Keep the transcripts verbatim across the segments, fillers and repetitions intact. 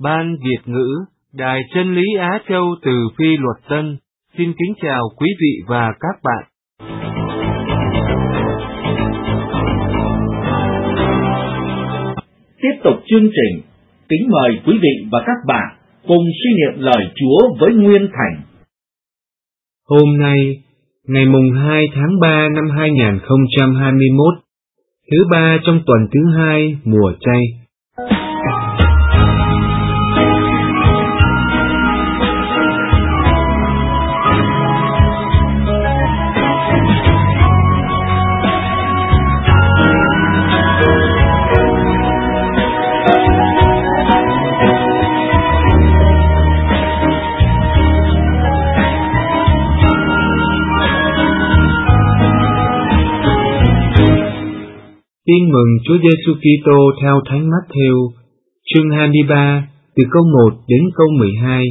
Ban Việt ngữ, Đài Chân lý Á Châu từ Phi Luật Tân, xin kính chào quý vị và các bạn. Tiếp tục chương trình, kính mời quý vị và các bạn cùng suy niệm lời Chúa với Nguyên Thành. Hôm nay, ngày mùng hai tháng ba năm hai nghìn không trăm hai mươi mốt, thứ ba trong tuần thứ hai mùa chay. Tin mừng Chúa Giêsu Kitô theo Thánh Mát-thêu, chương hai mươi ba, từ câu một đến câu mười hai.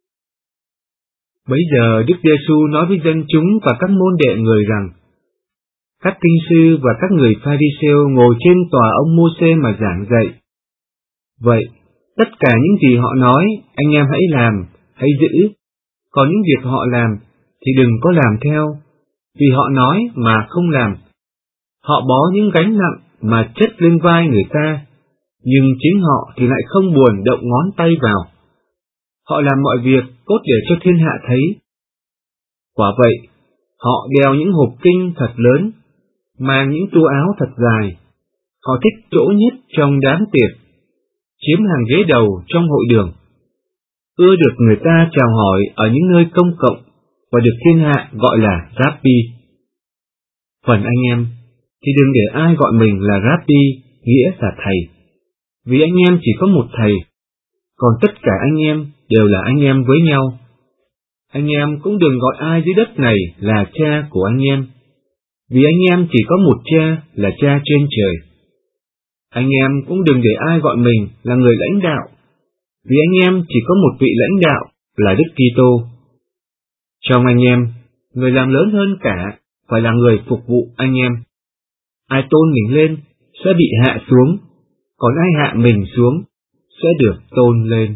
Bấy giờ Đức Giêsu nói với dân chúng và các môn đệ người rằng: Các kinh sư và các người Pha-ri-sêu ngồi trên tòa ông Mô-sê mà giảng dạy. Vậy, tất cả những gì họ nói, anh em hãy làm, hãy giữ. Còn những việc họ làm, thì đừng có làm theo, vì họ nói mà không làm. Họ bó những gánh nặng mà chất lên vai người ta, nhưng chính họ thì lại không buồn động ngón tay vào. Họ làm mọi việc cốt để cho thiên hạ thấy. Quả vậy, họ đeo những hộp kinh thật lớn, mang những tua áo thật dài. Họ thích chỗ nhất trong đám tiệc, chiếm hàng ghế đầu trong hội đường, ưa được người ta chào hỏi ở những nơi công cộng và được thiên hạ gọi là Rabbi. Phần anh em thì đừng để ai gọi mình là Rabbi, nghĩa là thầy, vì anh em chỉ có một thầy, còn tất cả anh em đều là anh em với nhau. Anh em cũng đừng gọi ai dưới đất này là cha của anh em, vì anh em chỉ có một cha là cha trên trời. Anh em cũng đừng để ai gọi mình là người lãnh đạo, vì anh em chỉ có một vị lãnh đạo là Đức Kitô. Trong anh em, người làm lớn hơn cả phải là người phục vụ anh em. Ai tôn mình lên sẽ bị hạ xuống, còn ai hạ mình xuống sẽ được tôn lên.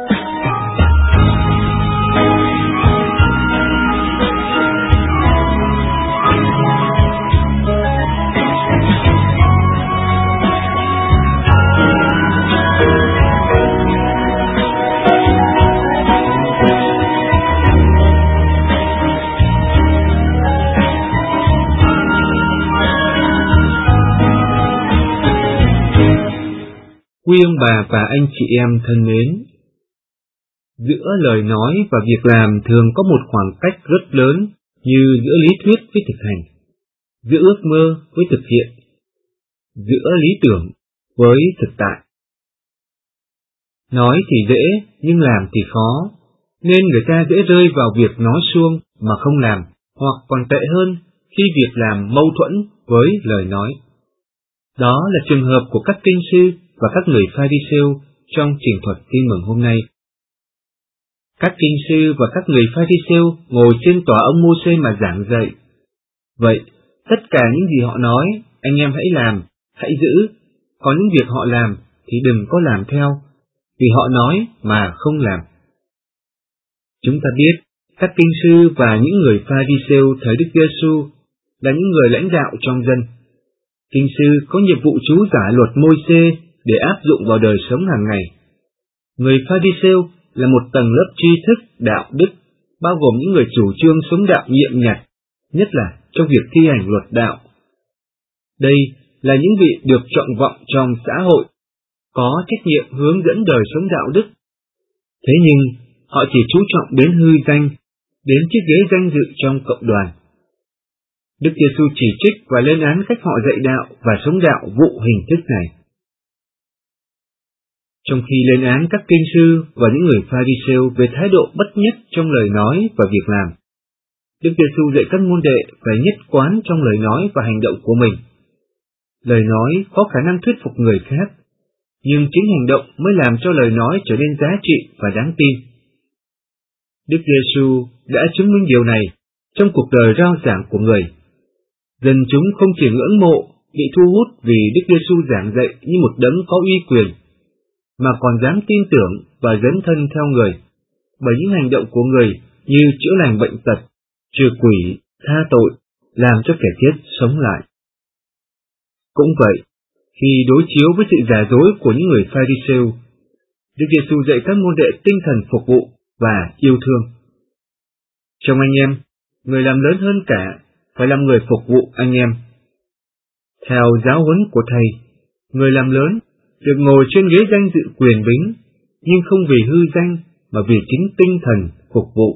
Quý ông bà và anh chị em thân mến, giữa lời nói và việc làm thường có một khoảng cách rất lớn như giữa lý thuyết với thực hành, giữa ước mơ với thực hiện, giữa lý tưởng với thực tại. Nói thì dễ, nhưng làm thì khó, nên người ta dễ rơi vào việc nói suông mà không làm, hoặc còn tệ hơn khi việc làm mâu thuẫn với lời nói. Đó là trường hợp của các kinh sư và các người Pha-ri-sêu trong trình thuật tin mừng hôm nay. Các kinh sư và các người Pha-ri-sêu ngồi trên tòa ông Mô-sê mà giảng dạy. Vậy, tất cả những gì họ nói, anh em hãy làm, hãy giữ, còn những việc họ làm thì đừng có làm theo, vì họ nói mà không làm. Chúng ta biết, các kinh sư và những người Pha-ri-sêu thời Đức Giêsu là những người lãnh đạo trong dân. Kinh sư có nhiệm vụ chú giải luật Môi-se để áp dụng vào đời sống hàng ngày. Người Pha-ri-sêu là một tầng lớp tri thức đạo đức, bao gồm những người chủ trương sống đạo nhiệm nhặt, nhất là trong việc thi hành luật đạo. Đây là những vị được trọng vọng trong xã hội, có trách nhiệm hướng dẫn đời sống đạo đức. Thế nhưng, họ chỉ chú trọng đến hư danh, đến chiếc ghế danh dự trong cộng đoàn. Đức Giêsu chỉ trích và lên án cách họ dạy đạo và sống đạo vụ hình thức này. Trong khi lên án các kinh sư và những người Pha-ri-sêu về thái độ bất nhất trong lời nói và việc làm, Đức Giêsu dạy các môn đệ phải nhất quán trong lời nói và hành động của mình. Lời nói có khả năng thuyết phục người khác, nhưng chính hành động mới làm cho lời nói trở nên giá trị và đáng tin. Đức Giêsu đã chứng minh điều này trong cuộc đời rao giảng của người. Dân chúng không chỉ ngưỡng mộ, bị thu hút vì Đức Giêsu giảng dạy như một đấng có uy quyền, mà còn dám tin tưởng và dấn thân theo người, bởi những hành động của người như chữa lành bệnh tật, trừ quỷ, tha tội, làm cho kẻ chết sống lại. Cũng vậy, khi đối chiếu với sự giả dối của những người Pha-ri-sêu, Đức Giê-xu dạy các môn đệ tinh thần phục vụ và yêu thương. Trong anh em, người làm lớn hơn cả phải làm người phục vụ anh em. Theo giáo huấn của Thầy, người làm lớn được ngồi trên ghế danh dự quyền bính, nhưng không vì hư danh mà vì chính tinh thần phục vụ.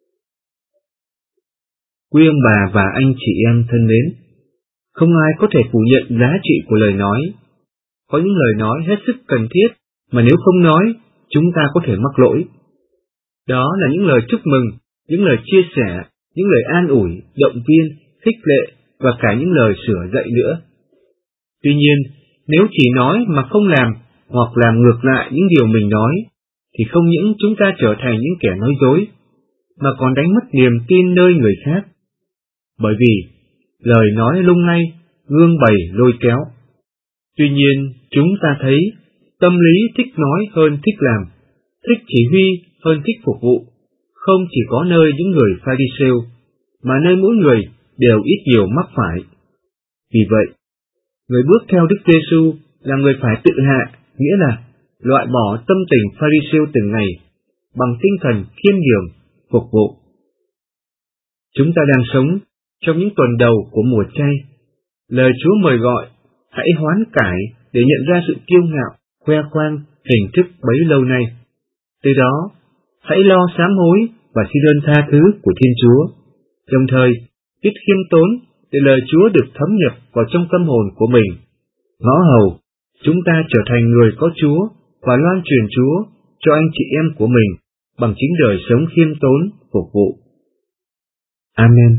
Quý ông bà và anh chị em thân mến, không ai có thể phủ nhận giá trị của lời nói. Có những lời nói hết sức cần thiết mà nếu không nói, chúng ta có thể mắc lỗi. Đó là những lời chúc mừng, những lời chia sẻ, những lời an ủi, động viên, khích lệ và cả những lời sửa dạy nữa. Tuy nhiên, nếu chỉ nói mà không làm hoặc làm ngược lại những điều mình nói, thì không những chúng ta trở thành những kẻ nói dối, mà còn đánh mất niềm tin nơi người khác. Bởi vì lời nói lung lay, gương bày lôi kéo. Tuy nhiên, chúng ta thấy tâm lý thích nói hơn thích làm, thích chỉ huy hơn thích phục vụ, không chỉ có nơi những người Pha-ri-sêu, mà nơi mỗi người đều ít nhiều mắc phải. Vì vậy, người bước theo Đức Giê-xu là người phải tự hạ, nghĩa là loại bỏ tâm tình Pha-ri-sêu từng ngày bằng tinh thần khiêm nhường, phục vụ. Chúng ta đang sống trong những tuần đầu của mùa chay. Lời Chúa mời gọi, hãy hoán cải để nhận ra sự kiêu ngạo, khoe khoang, hình thức bấy lâu nay. Từ đó, hãy lo sám hối và xin ơn tha thứ của Thiên Chúa, đồng thời biết khiêm tốn để lời Chúa được thấm nhập vào trong tâm hồn của mình. Ngõ hầu, chúng ta trở thành người có Chúa và loan truyền Chúa cho anh chị em của mình bằng chính đời sống khiêm tốn, phục vụ. Amen.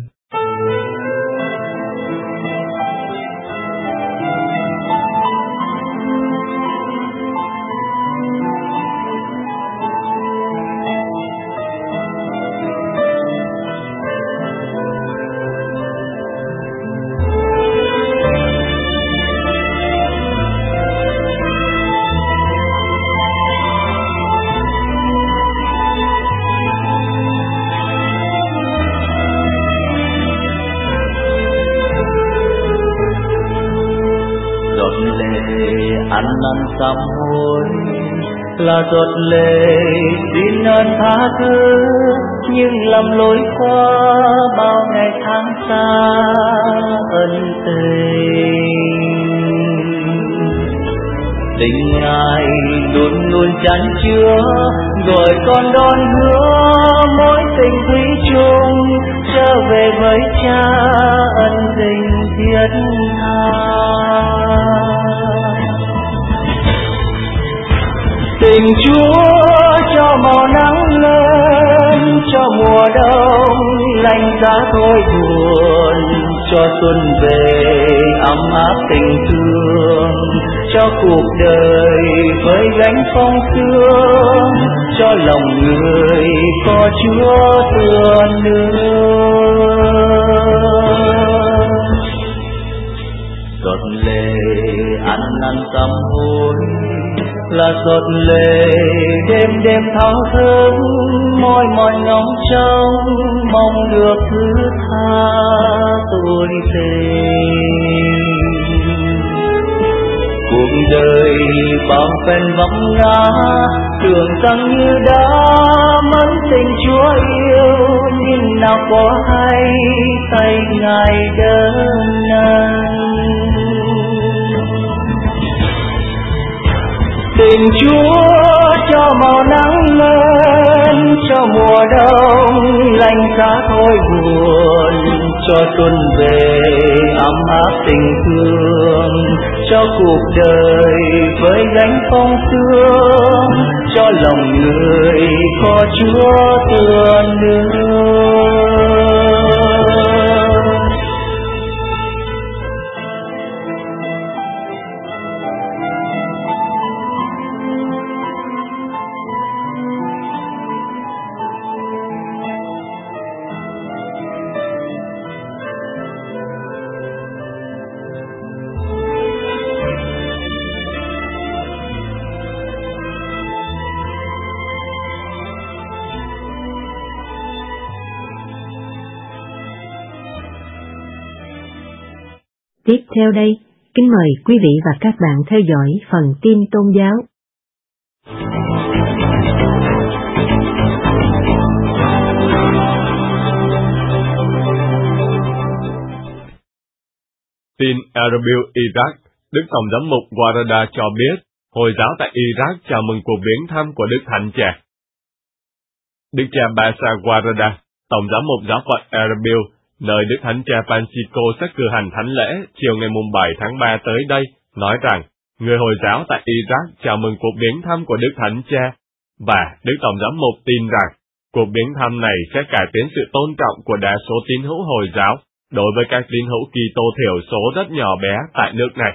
Ăn năn sám hối là giọt lệ xin ơn tha thứ, nhưng lầm lỗi qua bao ngày tháng xa ân tình. Tình Ngài luôn luôn chan chứa, gọi con đón hứa mối tình thủy chung, trở về với Cha ân tình thiết tha. Tình Chúa cho màu nắng lên, cho mùa đông lạnh giá thôi buồn, cho xuân về ấm áp tình thương, cho cuộc đời với gánh phong sương, cho lòng người có Chúa tựa nương. Giọt lệ ăn năn sám hối là giọt lệ đêm đêm thao thức, mỏi mỏi ngóng trông mong được thứ tha tôi tình. Cuộc đời bao phen vấp ngã, tưởng rằng như đã mất tình Chúa yêu, nhưng nào có hay tay Ngài đỡ nâng. Tình Chúa cho màu nắng lên, cho mùa đông lạnh giá thôi buồn, cho xuân về ấm áp tình thương, cho cuộc đời với gánh phong sương, cho lòng người có Chúa tựa nương. Tiếp theo đây, kính mời quý vị và các bạn theo dõi phần tin tôn giáo. Tin Erbil, Iraq, Đức Tổng giám mục Warada cho biết, Hồi giáo tại Iraq chào mừng cuộc viếng thăm của Đức Thánh Cha. Đức cha Basa Warada, Tổng giám mục giáo phận Erbil, nơi Đức Thánh Cha Francisco sẽ cử hành thánh lễ chiều ngày bảy tháng ba tới đây, nói rằng, người Hồi giáo tại Iraq chào mừng cuộc viếng thăm của Đức Thánh Cha, và Đức Tổng giám mục tin rằng, cuộc viếng thăm này sẽ cải tiến sự tôn trọng của đa số tín hữu Hồi giáo đối với các tín hữu Kitô thiểu số rất nhỏ bé tại nước này.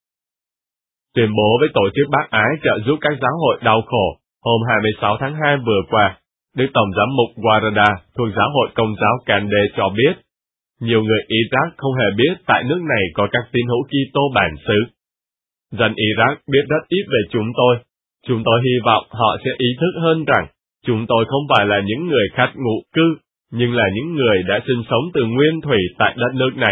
Tuyên bố với tổ chức bác ái trợ giúp các giáo hội đau khổ, hôm hai mươi sáu tháng hai vừa qua, Đức Tổng giám mục Warada thuộc giáo hội Công giáo Kande cho biết, nhiều người Iraq không hề biết tại nước này có các tín hữu Kitô bản xứ. Dân Iraq biết rất ít về chúng tôi. Chúng tôi hy vọng họ sẽ ý thức hơn rằng, chúng tôi không phải là những người khách ngụ cư, nhưng là những người đã sinh sống từ nguyên thủy tại đất nước này.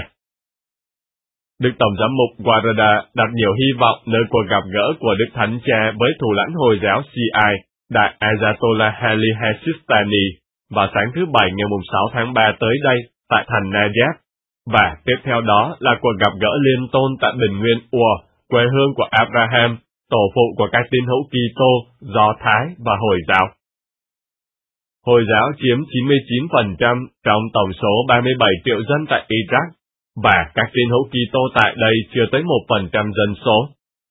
Đức Tổng giám mục Warada đặt nhiều hy vọng nơi cuộc gặp gỡ của Đức Thánh Cha với thủ lãnh Hồi giáo Shia, Đại Ayatollah Ali Sistani, vào sáng thứ Bảy ngày sáu tháng ba tới đây, tại thành Najaf, và tiếp theo đó là cuộc gặp gỡ liên tôn tại Bình Nguyên Ur, quê hương của Abraham, tổ phụ của các tín hữu Kitô, Do Thái và Hồi giáo. Hồi giáo chiếm chín mươi chín phần trăm trong tổng số ba mươi bảy triệu dân tại Iraq, và các tín hữu Kitô tại đây chưa tới một phần trăm dân số.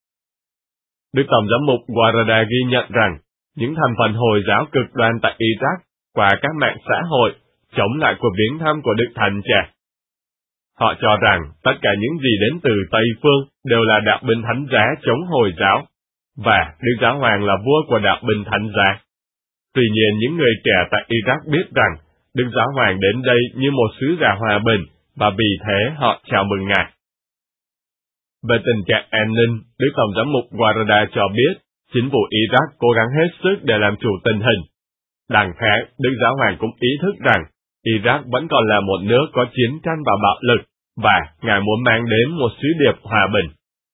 Đức Tổng giám mục Warada ghi nhận rằng, những thành phần Hồi giáo cực đoan tại Iraq, qua các mạng xã hội, chống lại cuộc viếng thăm của Đức Thánh Cha. Họ cho rằng, tất cả những gì đến từ Tây Phương đều là đạo binh thánh giá chống Hồi giáo, và Đức Giáo Hoàng là vua của đạo binh thánh giá. Tuy nhiên, những người trẻ tại Iraq biết rằng, Đức Giáo Hoàng đến đây như một sứ giả hòa bình, và vì thế họ chào mừng Ngài. Về tình trạng an ninh, Đức Tổng giám mục Warada cho biết, chính phủ Iraq cố gắng hết sức để làm chủ tình hình. Đằng khác, Đức Giáo Hoàng cũng ý thức rằng, Iraq vẫn còn là một nước có chiến tranh và bạo lực, và Ngài muốn mang đến một sứ điệp hòa bình.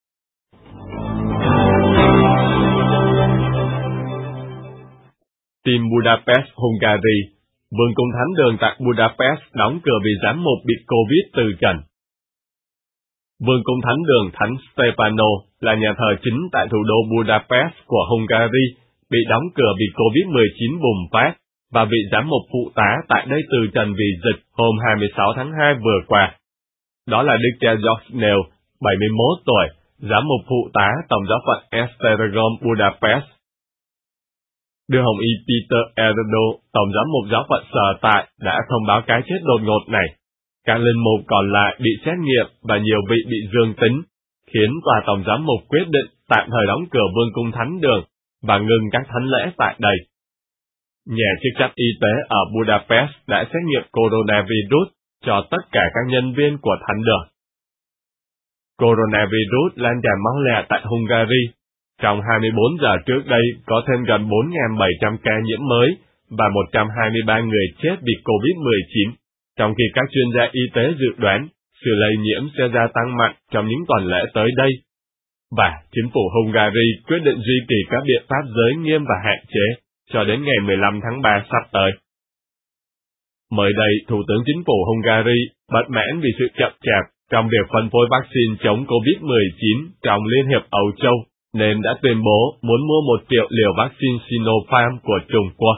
Tin Budapest, Hungary, Vương cung Thánh đường tại Budapest đóng cửa vì giám mục bị Covid từ trần. Vương cung Thánh đường Thánh Stefano là nhà thờ chính tại thủ đô Budapest của Hungary, bị đóng cửa vì Covid mười chín bùng phát, và vị giám mục phụ tá tại đây từ trần vì dịch hôm hai mươi sáu tháng hai vừa qua. Đó là Đức cha George Neil, bảy mươi mốt tuổi, giám mục phụ tá Tổng giáo phận Esztergom, Budapest. Đức Hồng y Peter Erdo, Tổng giám mục giáo phận sở tại, đã thông báo cái chết đột ngột này. Các linh mục còn lại bị xét nghiệm và nhiều vị bị dương tính, khiến tòa Tổng giám mục quyết định tạm thời đóng cửa Vương cung Thánh đường và ngừng các thánh lễ tại đây. Nhà chức trách y tế ở Budapest đã xét nghiệm coronavirus cho tất cả các nhân viên của thánh đường. Coronavirus lan tràn máu lẹ tại Hungary. Trong hai mươi bốn giờ trước đây có thêm gần bốn nghìn bảy trăm ca nhiễm mới và một trăm hai mươi ba người chết vì Covid mười chín, trong khi các chuyên gia y tế dự đoán sự lây nhiễm sẽ gia tăng mạnh trong những tuần lễ tới đây. Và chính phủ Hungary quyết định duy trì các biện pháp giới nghiêm và hạn chế cho đến ngày mười lăm tháng ba sắp tới. Mới đây, Thủ tướng Chính phủ Hungary bất mãn vì sự chậm chạp trong việc phân phối vaccine chống Covid mười chín trong Liên hiệp Âu Châu, nên đã tuyên bố muốn mua một triệu liều vaccine Sinopharm của Trung Quốc.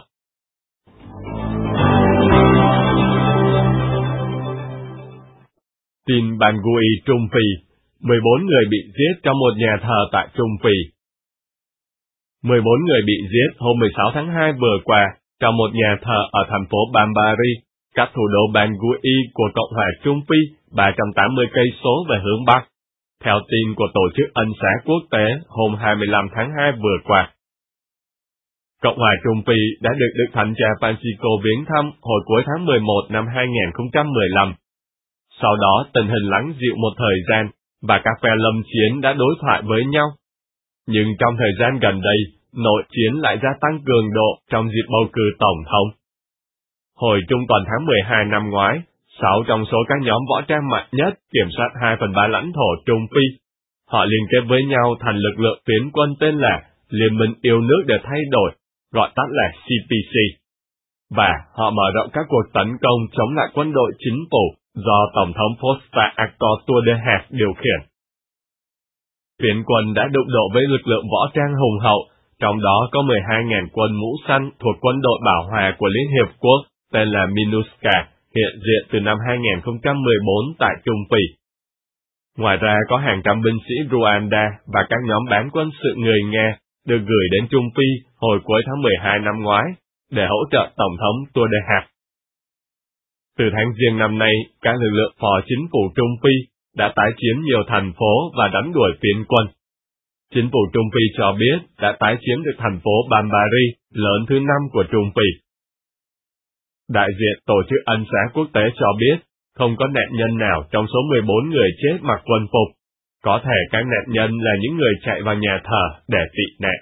Tin Bangui, Trung Phi, mười bốn người bị giết trong một nhà thờ tại Trung Phi. mười bốn người bị giết hôm mười sáu tháng hai vừa qua trong một nhà thờ ở thành phố Bambari, cách thủ đô Bangui của Cộng hòa Trung Phi ba trăm tám mươi cây số về hướng Bắc, theo tin của Tổ chức Ân xá Quốc tế hôm hai mươi lăm tháng hai vừa qua. Cộng hòa Trung Phi đã được Đức Thánh Cha Francisco viếng thăm hồi cuối tháng mười một năm hai nghìn không trăm mười lăm. Sau đó tình hình lắng dịu một thời gian, và các phe lâm chiến đã đối thoại với nhau. Nhưng trong thời gian gần đây, nội chiến lại gia tăng cường độ trong dịp bầu cử tổng thống. Hồi trung tuần tháng mười hai năm ngoái, Sáu trong số các nhóm võ trang mạnh nhất kiểm soát hai phần ba lãnh thổ Trung Phi. Họ liên kết với nhau thành lực lượng phiến quân tên là Liên minh yêu nước để thay đổi, gọi tắt là C P C. Và họ mở rộng các cuộc tấn công chống lại quân đội chính phủ do Tổng thống Faustin Archange Toudeha điều khiển. Phiến quân đã đụng độ với lực lượng võ trang hùng hậu, trong đó có mười hai nghìn quân mũ xanh thuộc quân đội bảo hòa của Liên Hiệp Quốc tên là MINUSCA, hiện diện từ năm hai nghìn không trăm mười bốn tại Trung Phi. Ngoài ra có hàng trăm binh sĩ Rwanda và các nhóm bán quân sự người Nga được gửi đến Trung Phi hồi cuối tháng mười hai năm ngoái để hỗ trợ Tổng thống Toudeha. Từ tháng Giêng năm nay, các lực lượng phò chính phủ Trung Phi đã tái chiếm nhiều thành phố và đánh đuổi phiến quân. Chính phủ Trung Phi cho biết đã tái chiếm được thành phố Bambari, lớn thứ năm của Trung Phi. Đại diện Tổ chức Ân xá Quốc tế cho biết, không có nạn nhân nào trong số mười bốn người chết mặc quân phục. Có thể các nạn nhân là những người chạy vào nhà thờ để tị nạn.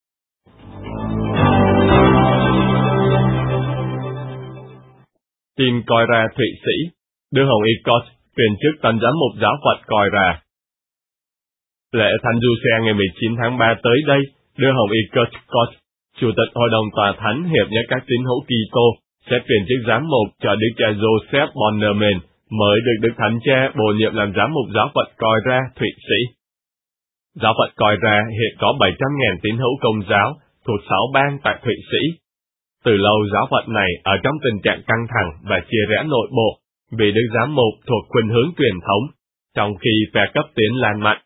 Tin coi ra Thụy Sĩ, Đức Hồng Y Koch tuyên chức tân giám mục giáo phận coi ra. Lễ Thánh Du Xe ngày mười chín tháng ba tới đây, Đức Hồng Y Koch Koch, Chủ tịch Hội đồng Tòa Thánh Hiệp nhất các tín hữu Kitô, sẽ tuyển chức giám mục cho Đức cha Joseph Bonnerman, mới được Đức Thánh Cha bổ nhiệm làm giám mục giáo phận coi ra Thụy Sĩ. Giáo phận coi ra hiện có bảy trăm nghìn tín hữu Công giáo thuộc sáu bang tại Thụy Sĩ. Từ lâu giáo phận này ở trong tình trạng căng thẳng và chia rẽ nội bộ, vì Đức giám mục thuộc khuynh hướng truyền thống, trong khi phe cấp tiến lan mạnh.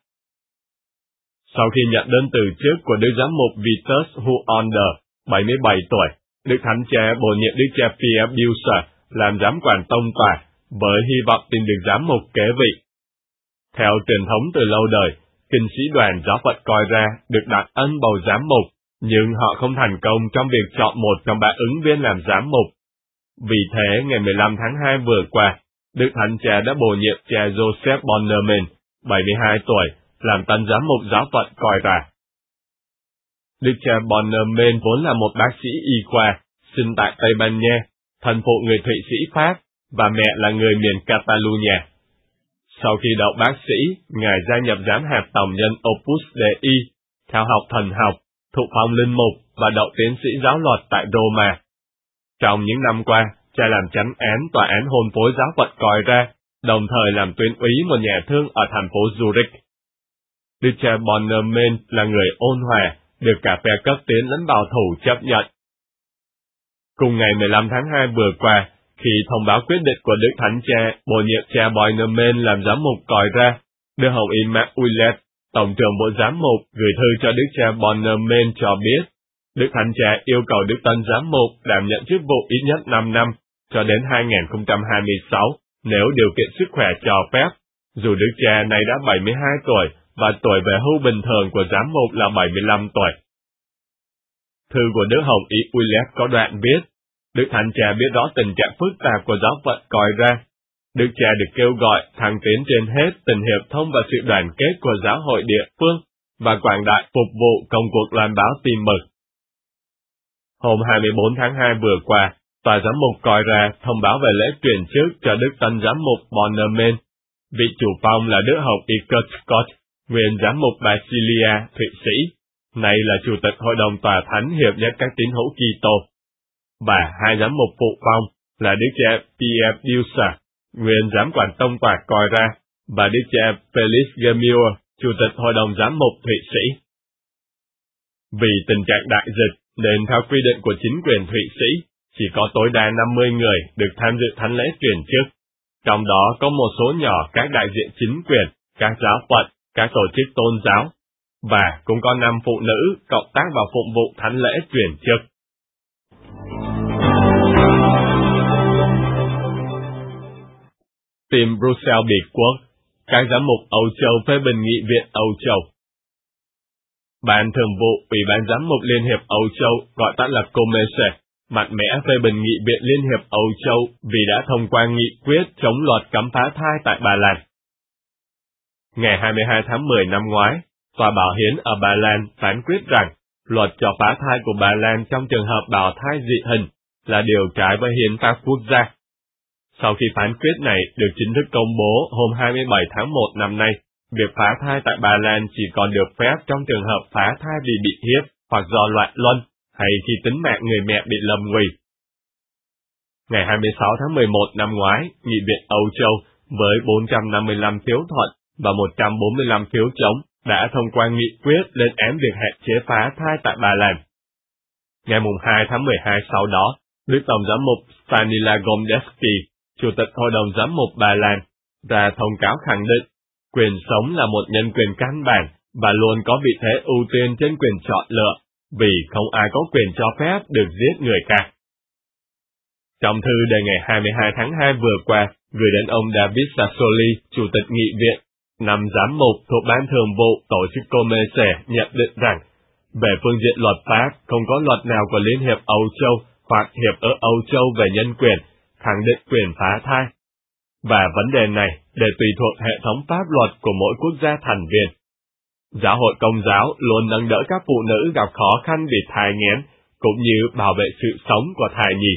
Sau khi nhận đơn từ chức của Đức giám mục Vitus Huonder, bảy mươi bảy tuổi, Đức Thánh Cha bổ nhiệm Đức cha Pierre Bucer làm giám quản tông tòa, với hy vọng tìm được giám mục kế vị. Theo truyền thống từ lâu đời, kinh sĩ đoàn giáo phận coi ra được đặt ân bầu giám mục, nhưng họ không thành công trong việc chọn một trong ba ứng viên làm giám mục. Vì thế, ngày mười lăm tháng hai vừa qua, Đức Thánh Cha đã bổ nhiệm cha Joseph Bonnerman, bảy mươi hai tuổi, làm tân giám mục giáo phận coi ra. Đức cha Bonnerman vốn là một bác sĩ y khoa, sinh tại Tây Ban Nha, thần phụ người Thụy Sĩ Pháp, và mẹ là người miền Catalonia. Sau khi đậu bác sĩ, Ngài gia nhập giám hạt tổng nhân Opus Dei, theo học thần học, thụ phong linh mục và đậu tiến sĩ giáo luật tại Roma. Trong những năm qua, cha làm chánh án tòa án hôn phối giáo phận coi ra, đồng thời làm tuyên úy một nhà thương ở thành phố Zurich. Đức cha Bonnerman là người ôn hòa, được cả phe cấp tiến lẫn bảo thủ chấp nhận. Cùng ngày mười lăm tháng hai vừa qua, khi thông báo quyết định của Đức Thánh Cha bổ nhiệm cha Bonnerman làm giám mục coi ra, Đức Hồng Y Mark Willett, Tổng trưởng Bộ Giám mục, gửi thư cho Đức cha Bonnerman cho biết, Đức Thánh Cha yêu cầu Đức Tân Giám mục đảm nhận chức vụ ít nhất năm năm, cho đến hai nghìn không trăm hai mươi sáu, nếu điều kiện sức khỏe cho phép, dù Đức Cha này đã bảy mươi hai tuổi, và tuổi về hưu bình thường của giám mục là bảy mươi lăm tuổi. Thư của Đức Hồng Y Willett có đoạn viết, Đức Thánh Cha biết rõ tình trạng phức tạp của giáo phận coi ra. Đức Cha được kêu gọi thăng tiến trên hết tình hiệp thông và sự đoàn kết của giáo hội địa phương, và quảng đại phục vụ công cuộc loan báo tin mừng. Hôm hai mươi bốn tháng hai vừa qua, Tòa giám mục coi ra thông báo về lễ truyền chức cho Đức Tân Giám mục Bonnerman. Vị chủ phong là Đức Hồng Y Kurt Scott, nguyên giám mục Basilia, Thụy Sĩ, nay là Chủ tịch Hội đồng Tòa Thánh Hiệp nhất các tín hữu Kitô. Và hai giám mục phụ phong là Đức cha Pierre Bucer, nguyên giám quản tông tòa coi ra, và Đức cha Felix Gemur, Chủ tịch Hội đồng Giám mục Thụy Sĩ. Vì tình trạng đại dịch, nên theo quy định của chính quyền Thụy Sĩ, chỉ có tối đa năm mươi người được tham dự thánh lễ truyền chức. Trong đó có một số nhỏ các đại diện chính quyền, các giáo phận, các tổ chức tôn giáo, và cũng có năm phụ nữ cộng tác vào phụng vụ thánh lễ truyền chức. Tìm Bruxelles biệt quốc, các giám mục Âu Châu phê bình nghị viện Âu Châu. Ban thường vụ Ủy ban giám mục Liên hiệp Âu Châu, gọi tắt là Comese, mạnh mẽ phê bình nghị viện Liên hiệp Âu Châu vì đã thông qua nghị quyết chống luật cấm phá thai tại Ba Lan. Ngày hai mươi hai tháng mười năm ngoái, Tòa Bảo hiến ở Ba Lan phán quyết rằng luật cho phá thai của Ba Lan trong trường hợp bào thai dị hình là điều trái với hiến pháp quốc gia. Sau khi phán quyết này được chính thức công bố hôm hai mươi bảy tháng một năm nay, việc phá thai tại Ba Lan chỉ còn được phép trong trường hợp phá thai vì bị hiếp hoặc do loạn luân, hay khi tính mạng người mẹ bị lâm nguy. Ngày hai mươi sáu tháng mười một năm ngoái, Nghị viện Âu Châu với bốn trăm năm mươi lăm phiếu thuận và một trăm bốn mươi lăm phiếu chống đã thông qua nghị quyết lên án việc hạn chế phá thai tại Ba Lan. Ngày hai tháng mười hai sau đó, Đức Tổng giám mục Stanislaw Gomdeski, Chủ tịch Hội đồng Giám mục Ba Lan, ra thông cáo khẳng định quyền sống là một nhân quyền căn bản và luôn có vị thế ưu tiên trên quyền chọn lựa, vì không ai có quyền cho phép được giết người khác. Trong thư đề ngày hai mươi hai tháng hai vừa qua, gửi đến ông David Sassoli, Chủ tịch Nghị viện, năm giám mục thuộc Ban Thường vụ Tổ chức Comece nhận định rằng, về phương diện luật pháp, không có luật nào của Liên hiệp Âu Châu hoặc Hiệp ước Âu Châu về nhân quyền khẳng định quyền phá thai. Và vấn đề này để tùy thuộc hệ thống pháp luật của mỗi quốc gia thành viên. Giáo hội Công giáo luôn nâng đỡ các phụ nữ gặp khó khăn vì thai nghén, cũng như bảo vệ sự sống của thai nhi.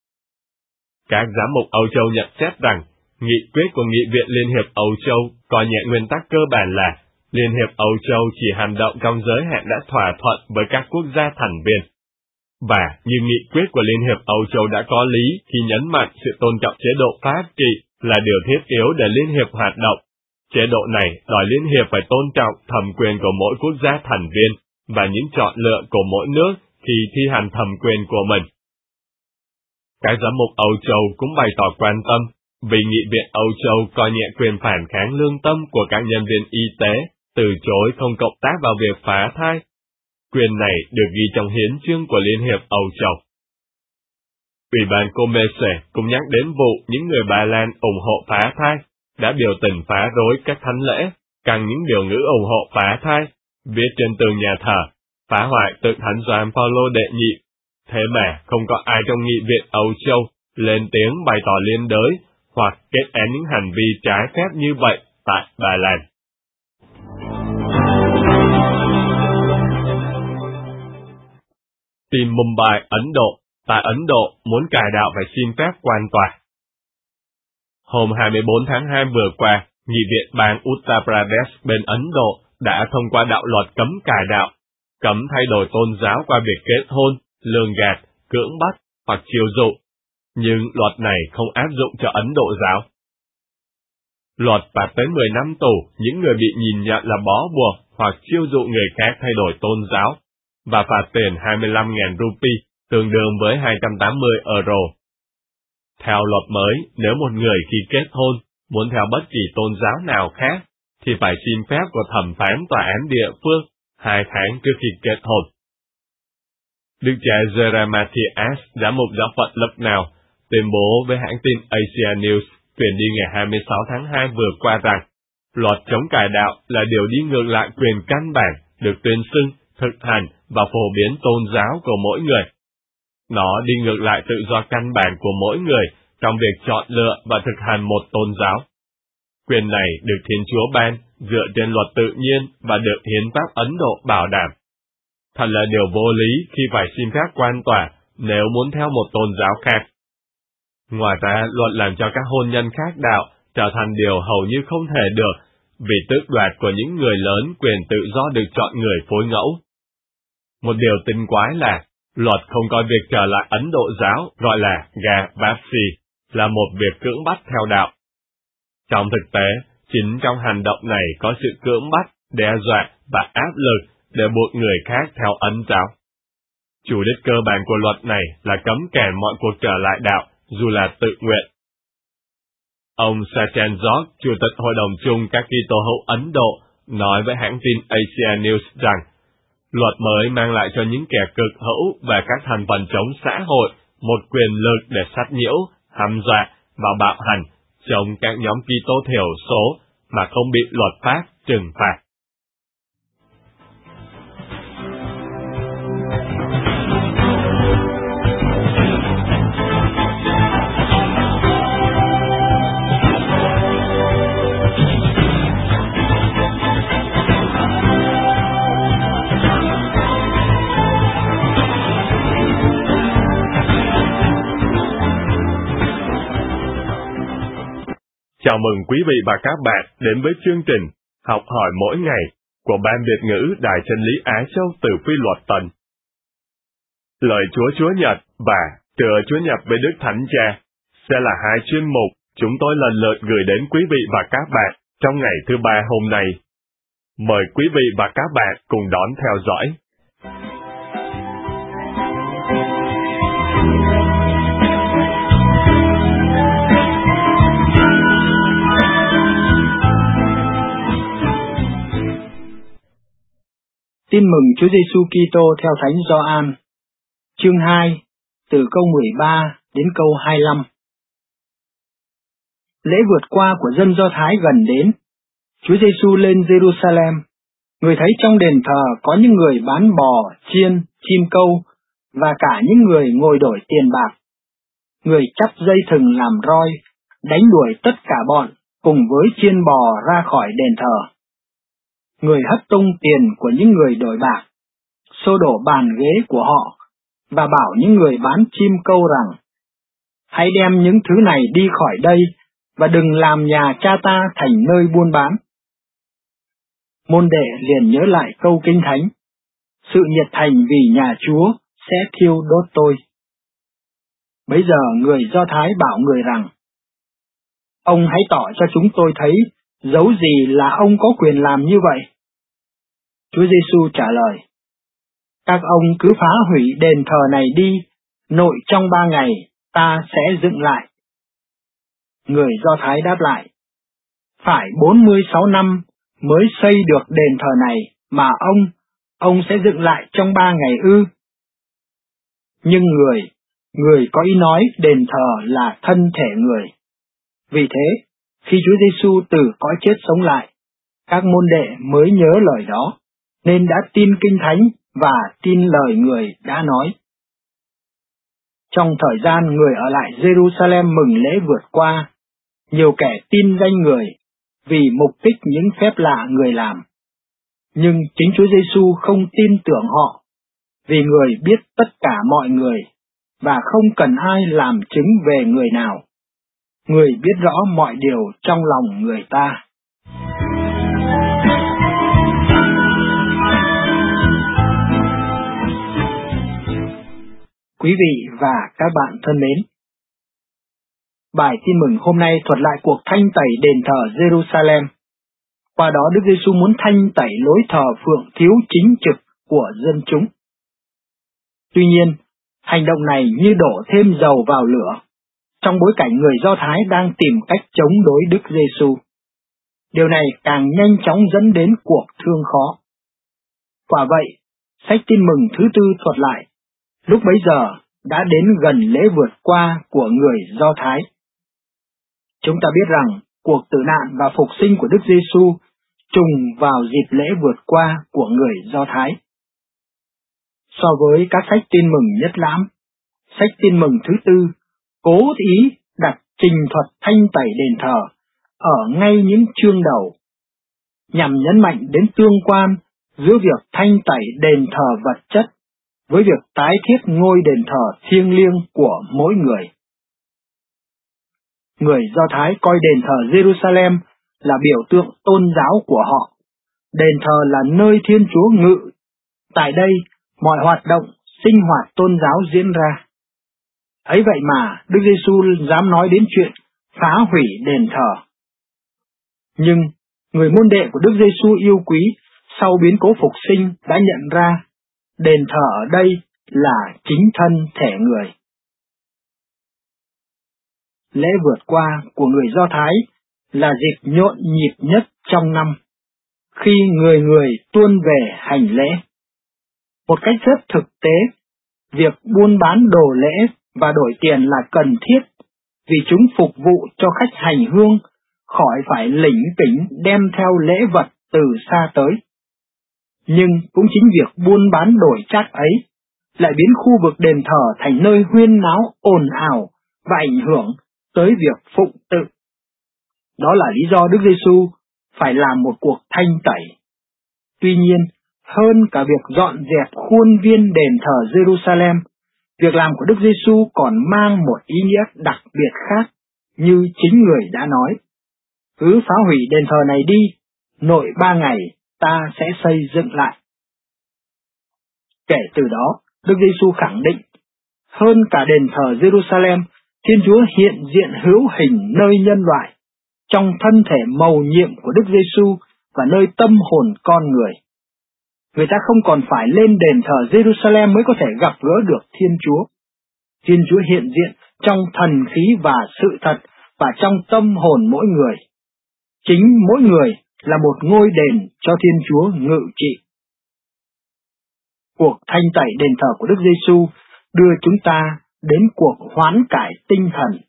Các giám mục Âu Châu nhận xét rằng, nghị quyết của Nghị viện Liên hiệp Âu Châu coi nhẹ nguyên tắc cơ bản là Liên hiệp Âu Châu chỉ hành động trong giới hạn đã thỏa thuận với các quốc gia thành viên. Và như nghị quyết của Liên hiệp Âu Châu đã có lý khi nhấn mạnh sự tôn trọng chế độ pháp trị là điều thiết yếu để Liên hiệp hoạt động. Chế độ này đòi Liên hiệp phải tôn trọng thẩm quyền của mỗi quốc gia thành viên và những chọn lựa của mỗi nước khi thi hành thẩm quyền của mình. Các giám mục Âu Châu cũng bày tỏ quan tâm vì Nghị viện Âu Châu coi nhẹ quyền phản kháng lương tâm của các nhân viên y tế, từ chối không cộng tác vào việc phá thai. Quyền này được ghi trong hiến chương của Liên hiệp Âu Châu. Ủy ban Comece cũng nhắc đến vụ những người Ba Lan ủng hộ phá thai, đã biểu tình phá rối các thánh lễ, căng những biểu ngữ ủng hộ phá thai, viết trên tường nhà thờ, phá hoại tượng Thánh Gioan Phaolô đệ nhị. Thế mà không có ai trong Nghị viện Âu Châu lên tiếng bày tỏ liên đới hoặc kết án những hành vi trái phép như vậy tại Ba Lan. Tin Mumbai, Ấn Độ. Tại Ấn Độ, muốn cải đạo phải xin phép quan tòa. Hôm hai mươi bốn tháng hai vừa qua, Nghị viện bang Uttar Pradesh bên Ấn Độ đã thông qua đạo luật cấm cải đạo, cấm thay đổi tôn giáo qua việc kết hôn, lường gạt, cưỡng bắt hoặc chiêu dụ. Nhưng luật này không áp dụng cho Ấn Độ giáo. Luật phạt tới mười năm tù những người bị nhìn nhận là bó buộc hoặc chiêu dụ người khác thay đổi tôn giáo, và phạt tiền hai mươi lăm nghìn rupee, tương đương với hai trăm tám mươi euro. Theo luật mới, nếu một người khi kết hôn muốn theo bất kỳ tôn giáo nào khác, thì phải xin phép của thẩm phán tòa án địa phương hai tháng trước khi kết hôn. Đức cha Jairam Mathias, giám mục giáo phận Lucknow, tuyên bố với hãng tin Asia News truyền đi ngày hai mươi sáu tháng hai vừa qua rằng, luật chống cải đạo là điều đi ngược lại quyền căn bản được tuyên xưng, thực hành và phổ biến tôn giáo của mỗi người. Nó đi ngược lại tự do căn bản của mỗi người trong việc chọn lựa và thực hành một tôn giáo. Quyền này được Thiên Chúa ban dựa trên luật tự nhiên và được Hiến pháp Ấn Độ bảo đảm. Thật là điều vô lý khi phải xin phép quan tòa nếu muốn theo một tôn giáo khác. Ngoài ra, luật làm cho các hôn nhân khác đạo trở thành điều hầu như không thể được, vì tước đoạt của những người lớn quyền tự do được chọn người phối ngẫu. Một điều tinh quái là, luật không coi việc trở lại Ấn Độ giáo gọi là gà Bapsi là một việc cưỡng bắt theo đạo. Trong thực tế, chính trong hành động này có sự cưỡng bắt, đe dọa và áp lực để buộc người khác theo Ấn giáo. Chủ đích cơ bản của luật này là cấm cản mọi cuộc trở lại đạo, dù là tự nguyện. Ông Sachin George, Chủ tịch Hội đồng chung các Kitô hữu Ấn Độ, nói với hãng tin Asia News rằng, luật mới mang lại cho những kẻ cực hữu và các thành phần chống xã hội một quyền lực để sách nhiễu, hăm dọa và bạo hành chống các nhóm Kitô thiểu số mà không bị luật pháp trừng phạt. Chào mừng quý vị và các bạn đến với chương trình Học hỏi mỗi ngày của Ban Việt ngữ Đài Chân lý Á Châu từ Phi Luật Tân. Lời Chúa Chúa Nhật và Trưa Chúa Nhật với Đức Thánh Cha sẽ là hai chuyên mục chúng tôi lần lượt gửi đến quý vị và các bạn trong ngày thứ ba hôm nay. Mời quý vị và các bạn cùng đón theo dõi. Tin mừng Chúa Giêsu Kitô theo Thánh Gioan, chương hai, từ câu mười ba đến câu hai mươi lăm. Lễ vượt qua của dân Do Thái gần đến. Chúa Giêsu lên Jerusalem. Người thấy trong đền thờ có những người bán bò, chiên, chim câu và cả những người ngồi đổi tiền bạc. Người chắp dây thừng làm roi, đánh đuổi tất cả bọn cùng với chiên bò ra khỏi đền thờ. Người hất tung tiền của những người đổi bạc, xô đổ bàn ghế của họ, và bảo những người bán chim câu rằng: hãy đem những thứ này đi khỏi đây, và đừng làm nhà cha ta thành nơi buôn bán. Môn đệ liền nhớ lại câu Kinh Thánh: sự nhiệt thành vì nhà Chúa sẽ thiêu đốt tôi. Bấy giờ người Do Thái bảo người rằng: ông hãy tỏ cho chúng tôi thấy dấu gì là ông có quyền làm như vậy. Chúa Giêsu trả lời: các ông cứ phá hủy đền thờ này đi, nội trong ba ngày ta sẽ dựng lại. Người Do Thái đáp lại: phải bốn mươi sáu năm mới xây được đền thờ này mà ông, ông sẽ dựng lại trong ba ngày ư? Nhưng người, người có ý nói đền thờ là thân thể người. Vì thế, khi Chúa Giêsu từ cõi chết sống lại, các môn đệ mới nhớ lời đó, nên đã tin Kinh Thánh và tin lời người đã nói. Trong thời gian người ở lại Jerusalem mừng lễ vượt qua, nhiều kẻ tin danh người vì mục đích những phép lạ người làm. Nhưng chính Chúa Giêsu không tin tưởng họ, vì người biết tất cả mọi người và không cần ai làm chứng về người nào. Người biết rõ mọi điều trong lòng người ta. Quý vị và các bạn thân mến, bài tin mừng hôm nay thuật lại cuộc thanh tẩy đền thờ Jerusalem. Qua đó Đức Giêsu muốn thanh tẩy lối thờ phượng thiếu chính trực của dân chúng. Tuy nhiên, hành động này như đổ thêm dầu vào lửa, trong bối cảnh người Do Thái đang tìm cách chống đối Đức Giêsu. Điều này càng nhanh chóng dẫn đến cuộc thương khó. Quả vậy, sách tin mừng thứ tư thuật lại, lúc bấy giờ đã đến gần lễ vượt qua của người Do Thái. Chúng ta biết rằng cuộc tử nạn và phục sinh của Đức Giêsu trùng vào dịp lễ vượt qua của người Do Thái. So với các sách tin mừng nhất lãm, sách tin mừng thứ tư cố ý đặt trình thuật thanh tẩy đền thờ ở ngay những chương đầu, nhằm nhấn mạnh đến tương quan giữa việc thanh tẩy đền thờ vật chất với việc tái thiết ngôi đền thờ thiêng liêng của mỗi người. Người Do Thái coi đền thờ Jerusalem là biểu tượng tôn giáo của họ. Đền thờ là nơi Thiên Chúa ngự. Tại đây, mọi hoạt động, sinh hoạt tôn giáo diễn ra. Ấy vậy mà, Đức Giêsu dám nói đến chuyện phá hủy đền thờ. Nhưng, người môn đệ của Đức Giêsu yêu quý sau biến cố phục sinh đã nhận ra đền thờ ở đây là chính thân thể người. Lễ vượt qua của người Do Thái là dịp nhộn nhịp nhất trong năm, khi người người tuôn về hành lễ. Một cách rất thực tế, việc buôn bán đồ lễ và đổi tiền là cần thiết, vì chúng phục vụ cho khách hành hương khỏi phải lỉnh kỉnh đem theo lễ vật từ xa tới. Nhưng cũng chính việc buôn bán đổi trác ấy lại biến khu vực đền thờ thành nơi huyên náo ồn ào và ảnh hưởng tới việc phụng tự. Đó là lý do Đức Giêsu phải làm một cuộc thanh tẩy. Tuy nhiên, hơn cả việc dọn dẹp khuôn viên đền thờ Jerusalem, việc làm của Đức Giêsu còn mang một ý nghĩa đặc biệt khác, như chính người đã nói. cứ phá hủy đền thờ này đi, nội ba ngày ta sẽ xây dựng lại. Kể từ đó, Đức Giêsu khẳng định, hơn cả đền thờ Jerusalem, Thiên Chúa hiện diện hữu hình nơi nhân loại, trong thân thể mầu nhiệm của Đức Giêsu và nơi tâm hồn con người. Người ta không còn phải lên đền thờ Jerusalem mới có thể gặp gỡ được Thiên Chúa. Thiên Chúa hiện diện trong thần khí và sự thật và trong tâm hồn mỗi người. Chính mỗi người là một ngôi đền cho Thiên Chúa ngự trị. Cuộc thanh tẩy đền thờ của Đức Giêsu đưa chúng ta đến cuộc hoán cải tinh thần.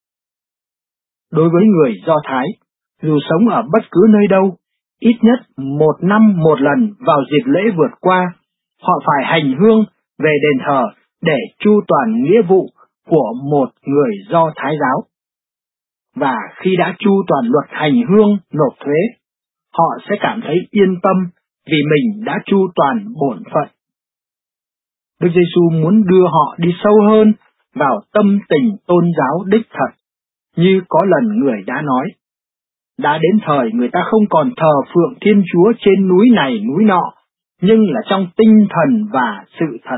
Đối với người Do Thái, dù sống ở bất cứ nơi đâu, ít nhất một năm một lần vào dịp lễ vượt qua, họ phải hành hương về đền thờ để chu toàn nghĩa vụ của một người Do Thái giáo. Và khi đã chu toàn luật hành hương nộp thuế, họ sẽ cảm thấy yên tâm vì mình đã chu toàn bổn phận. Đức Giêsu muốn đưa họ đi sâu hơn vào tâm tình tôn giáo đích thật, như có lần người đã nói. Đã đến thời người ta không còn thờ phượng Thiên Chúa trên núi này núi nọ, nhưng là trong tinh thần và sự thật.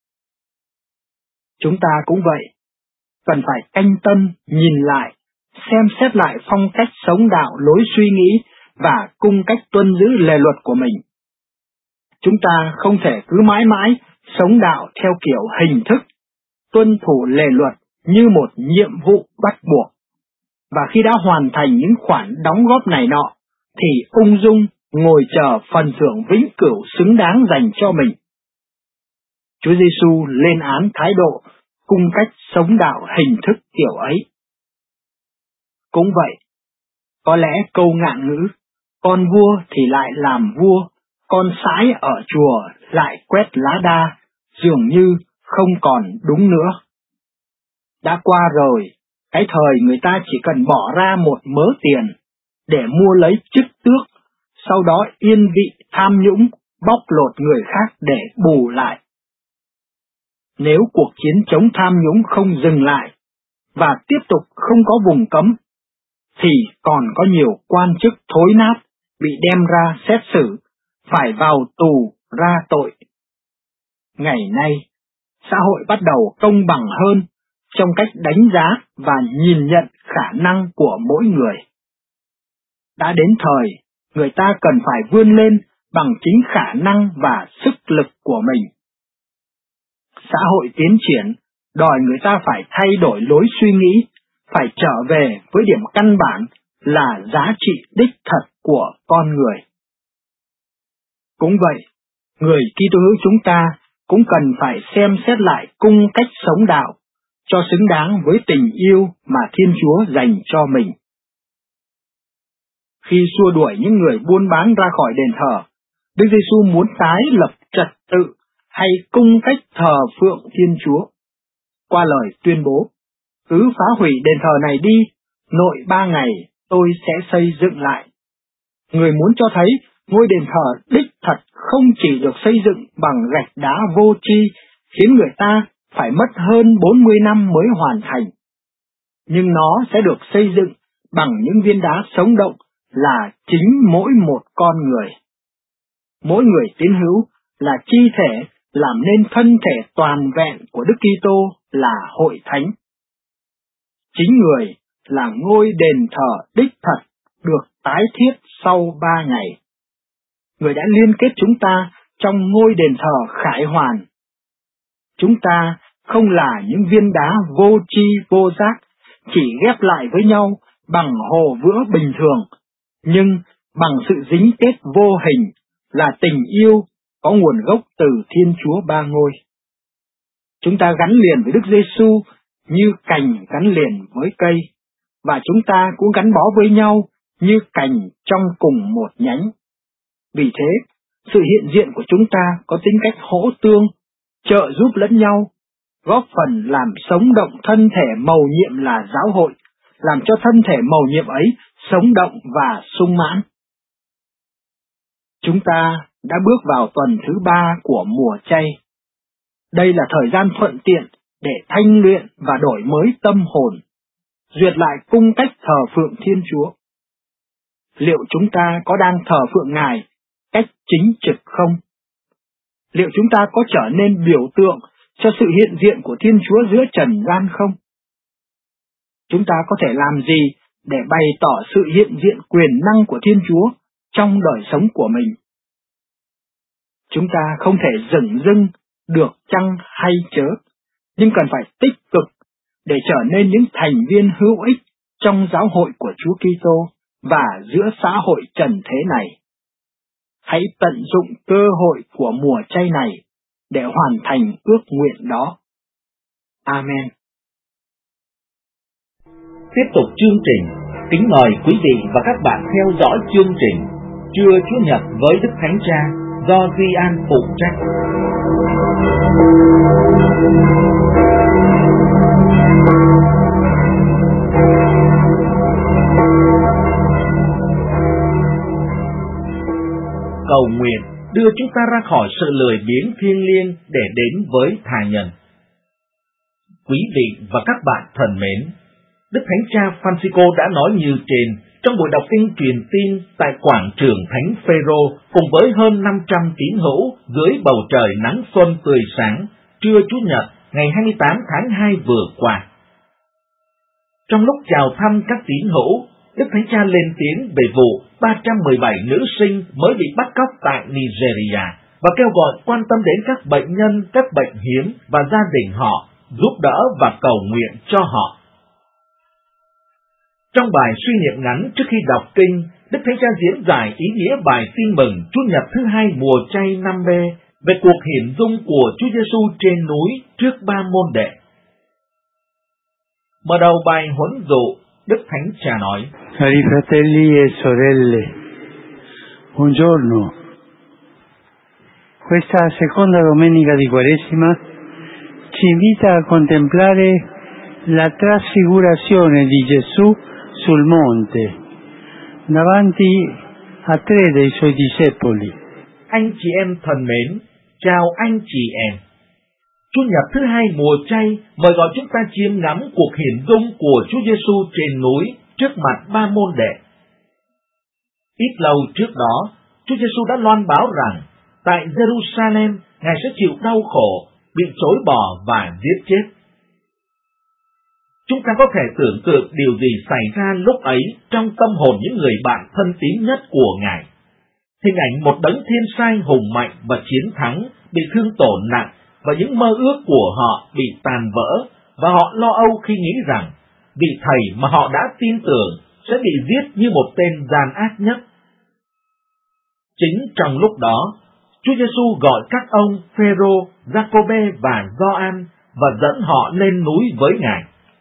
Chúng ta cũng vậy, cần phải canh tân, nhìn lại, xem xét lại phong cách sống đạo, lối suy nghĩ và cung cách tuân giữ lề luật của mình. Chúng ta không thể cứ mãi mãi sống đạo theo kiểu hình thức, tuân thủ lề luật như một nhiệm vụ bắt buộc. Và khi đã hoàn thành những khoản đóng góp này nọ, thì ung dung ngồi chờ phần thưởng vĩnh cửu xứng đáng dành cho mình. Chúa Giêsu lên án thái độ, cung cách sống đạo hình thức kiểu ấy. Cũng vậy, có lẽ câu ngạn ngữ, con vua thì lại làm vua, con sãi ở chùa lại quét lá đa, dường như không còn đúng nữa. Đã qua rồi, cái thời người ta chỉ cần bỏ ra một mớ tiền để mua lấy chức tước, sau đó yên vị tham nhũng, bóc lột người khác để bù lại. Nếu cuộc chiến chống tham nhũng không dừng lại và tiếp tục không có vùng cấm, thì còn có nhiều quan chức thối nát bị đem ra xét xử, phải vào tù ra tội. Ngày nay, xã hội bắt đầu công bằng hơn trong cách đánh giá và nhìn nhận khả năng của mỗi người. Đã đến thời, người ta cần phải vươn lên bằng chính khả năng và sức lực của mình. Xã hội tiến triển, đòi người ta phải thay đổi lối suy nghĩ, phải trở về với điểm căn bản là giá trị đích thật của con người. Cũng vậy, người Kitô hữu chúng ta cũng cần phải xem xét lại cung cách sống đạo, cho xứng đáng với tình yêu mà Thiên Chúa dành cho mình. Khi xua đuổi những người buôn bán ra khỏi đền thờ, Đức Giêsu muốn tái lập trật tự hay cung cách thờ phượng Thiên Chúa. Qua lời tuyên bố, cứ phá hủy đền thờ này đi, nội ba ngày tôi sẽ xây dựng lại. Người muốn cho thấy ngôi đền thờ đích thật không chỉ được xây dựng bằng gạch đá vô tri, khiến người ta phải mất hơn bốn mươi năm mới hoàn thành. Nhưng nó sẽ được xây dựng bằng những viên đá sống động là chính mỗi một con người. Mỗi người tín hữu là chi thể làm nên thân thể toàn vẹn của Đức Kitô là hội thánh. Chính người là ngôi đền thờ đích thật được tái thiết sau ba ngày. Người đã liên kết chúng ta trong ngôi đền thờ khải hoàn. Chúng ta không là những viên đá vô tri vô giác, chỉ ghép lại với nhau bằng hồ vữa bình thường, nhưng bằng sự dính kết vô hình là tình yêu có nguồn gốc từ Thiên Chúa Ba Ngôi. Chúng ta gắn liền với Đức Giêsu như cành gắn liền với cây, và chúng ta cũng gắn bó với nhau như cành trong cùng một nhánh. Vì thế, sự hiện diện của chúng ta có tính cách hỗ tương, trợ giúp lẫn nhau, góp phần làm sống động thân thể mầu nhiệm là giáo hội, làm cho thân thể mầu nhiệm ấy sống động và sung mãn. Chúng ta đã bước vào tuần thứ ba của mùa chay. Đây là thời gian thuận tiện để thanh luyện và đổi mới tâm hồn, duyệt lại cung cách thờ phượng Thiên Chúa. liệu chúng ta có đang thờ phượng Ngài cách chính trực không? Liệu chúng ta có trở nên biểu tượng cho sự hiện diện của Thiên Chúa giữa trần gian không? Chúng ta có thể làm gì để bày tỏ sự hiện diện quyền năng của Thiên Chúa trong đời sống của mình? Chúng ta không thể dửng dưng được chăng hay chớ, nhưng cần phải tích cực để trở nên những thành viên hữu ích trong giáo hội của Chúa Kitô và giữa xã hội trần thế này. Hãy tận dụng cơ hội của mùa chay này để hoàn thành ước nguyện đó. Amen. Tiếp tục chương trình, kính mời quý vị và các bạn theo dõi chương trình Trưa Chúa Nhật với Đức Thánh Cha do Duy An phụ trách. Cầu nguyện đưa chúng ta ra khỏi sự lười biếng thiêng liêng để đến với tha nhân. Quý vị và các bạn thân mến, Đức Thánh Cha Francisco đã nói như trên trong buổi đọc kinh truyền tin tại quảng trường Thánh Phêrô cùng với hơn năm trăm tín hữu dưới bầu trời nắng xuân tươi sáng trưa Chủ nhật ngày hai mươi tám tháng hai vừa qua. Trong lúc chào thăm các tín hữu, Đức Thánh Cha lên tiếng về vụ ba trăm mười bảy nữ sinh mới bị bắt cóc tại Nigeria và kêu gọi quan tâm đến các bệnh nhân, các bệnh hiếm và gia đình họ, giúp đỡ và cầu nguyện cho họ. Trong bài suy niệm ngắn trước khi đọc kinh, Đức Thánh Cha diễn giải ý nghĩa bài tin mừng Chủ nhật thứ hai mùa chay năm B về cuộc hiển dung của Chúa Giêsu trên núi trước ba môn đệ. Mở đầu bài huấn dụ, Đức Thánh Cha nói: Cari fratelli e sorelle, buongiorno. Questa seconda domenica di Quaresima ci invita a contemplare la trasfigurazione di Gesù sul monte, davanti a tre dei suoi discepoli. Anh chị em thân mến, chào anh chị em. Chủ nhật thứ hai mùa chay mời gọi chúng ta chiêm ngắm cuộc hiển dung của Chúa Giêsu trên núi trước mặt ba môn đệ. Ít lâu trước đó, Chúa Giêsu đã loan báo rằng tại Jerusalem Ngài sẽ chịu đau khổ, bị chối bỏ và giết chết. Chúng ta có thể tưởng tượng điều gì xảy ra lúc ấy trong tâm hồn những người bạn thân tín nhất của Ngài. Hình ảnh một đấng thiên sai hùng mạnh và chiến thắng bị thương tổn nặng và những mơ ước của họ bị tàn vỡ, và họ lo âu khi nghĩ rằng vị thầy mà họ đã tin tưởng sẽ bị giết như một tên gian ác nhất. Chính trong lúc đó, Chúa Giêsu gọi các ông Phêrô, Giacôbê và Gioan và dẫn họ lên núi với Ngài.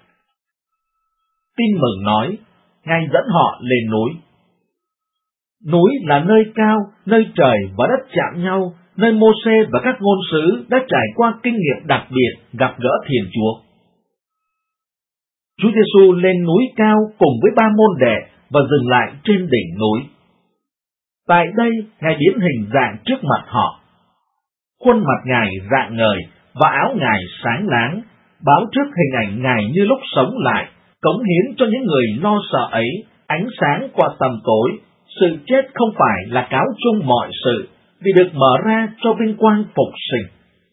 Tin mừng nói, Ngài dẫn họ lên núi. Núi là nơi cao, nơi trời và đất chạm nhau, nơi Mô-sê và các ngôn sứ đã trải qua kinh nghiệm đặc biệt gặp gỡ Thiên Chúa. Chúa Giêsu lên núi cao cùng với ba môn đệ và dừng lại trên đỉnh núi. Tại đây, Ngài biến hình dạng trước mặt họ. Khuôn mặt Ngài rạng ngời và áo Ngài sáng láng, báo trước hình ảnh Ngài như lúc sống lại, cống hiến cho những người lo sợ ấy ánh sáng qua tầm tối. Sự chết không phải là cáo chung mọi sự, vì được mở ra cho vinh quang phục sinh.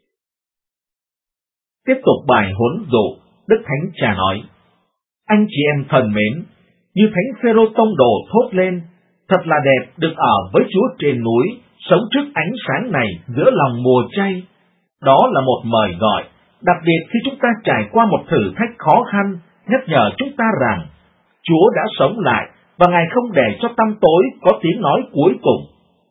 Tiếp tục bài huấn dụ, Đức Thánh Cha nói: Anh chị em thân mến, như Thánh Phêrô tông đồ thốt lên, thật là đẹp được ở với Chúa trên núi, sống trước ánh sáng này giữa lòng mùa chay. Đó là một mời gọi, đặc biệt khi chúng ta trải qua một thử thách khó khăn, nhắc nhở chúng ta rằng Chúa đã sống lại và Ngài không để cho tăm tối có tiếng nói cuối cùng.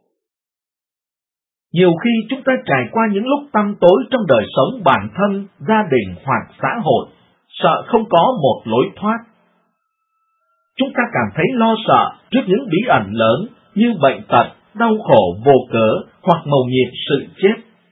Nhiều khi chúng ta trải qua những lúc tăm tối trong đời sống bản thân, gia đình hoặc xã hội, sợ không có một lối thoát. Chúng ta cảm thấy lo sợ trước những bí ẩn lớn như bệnh tật, đau khổ vô cớ hoặc mầu nhiệm sự chết.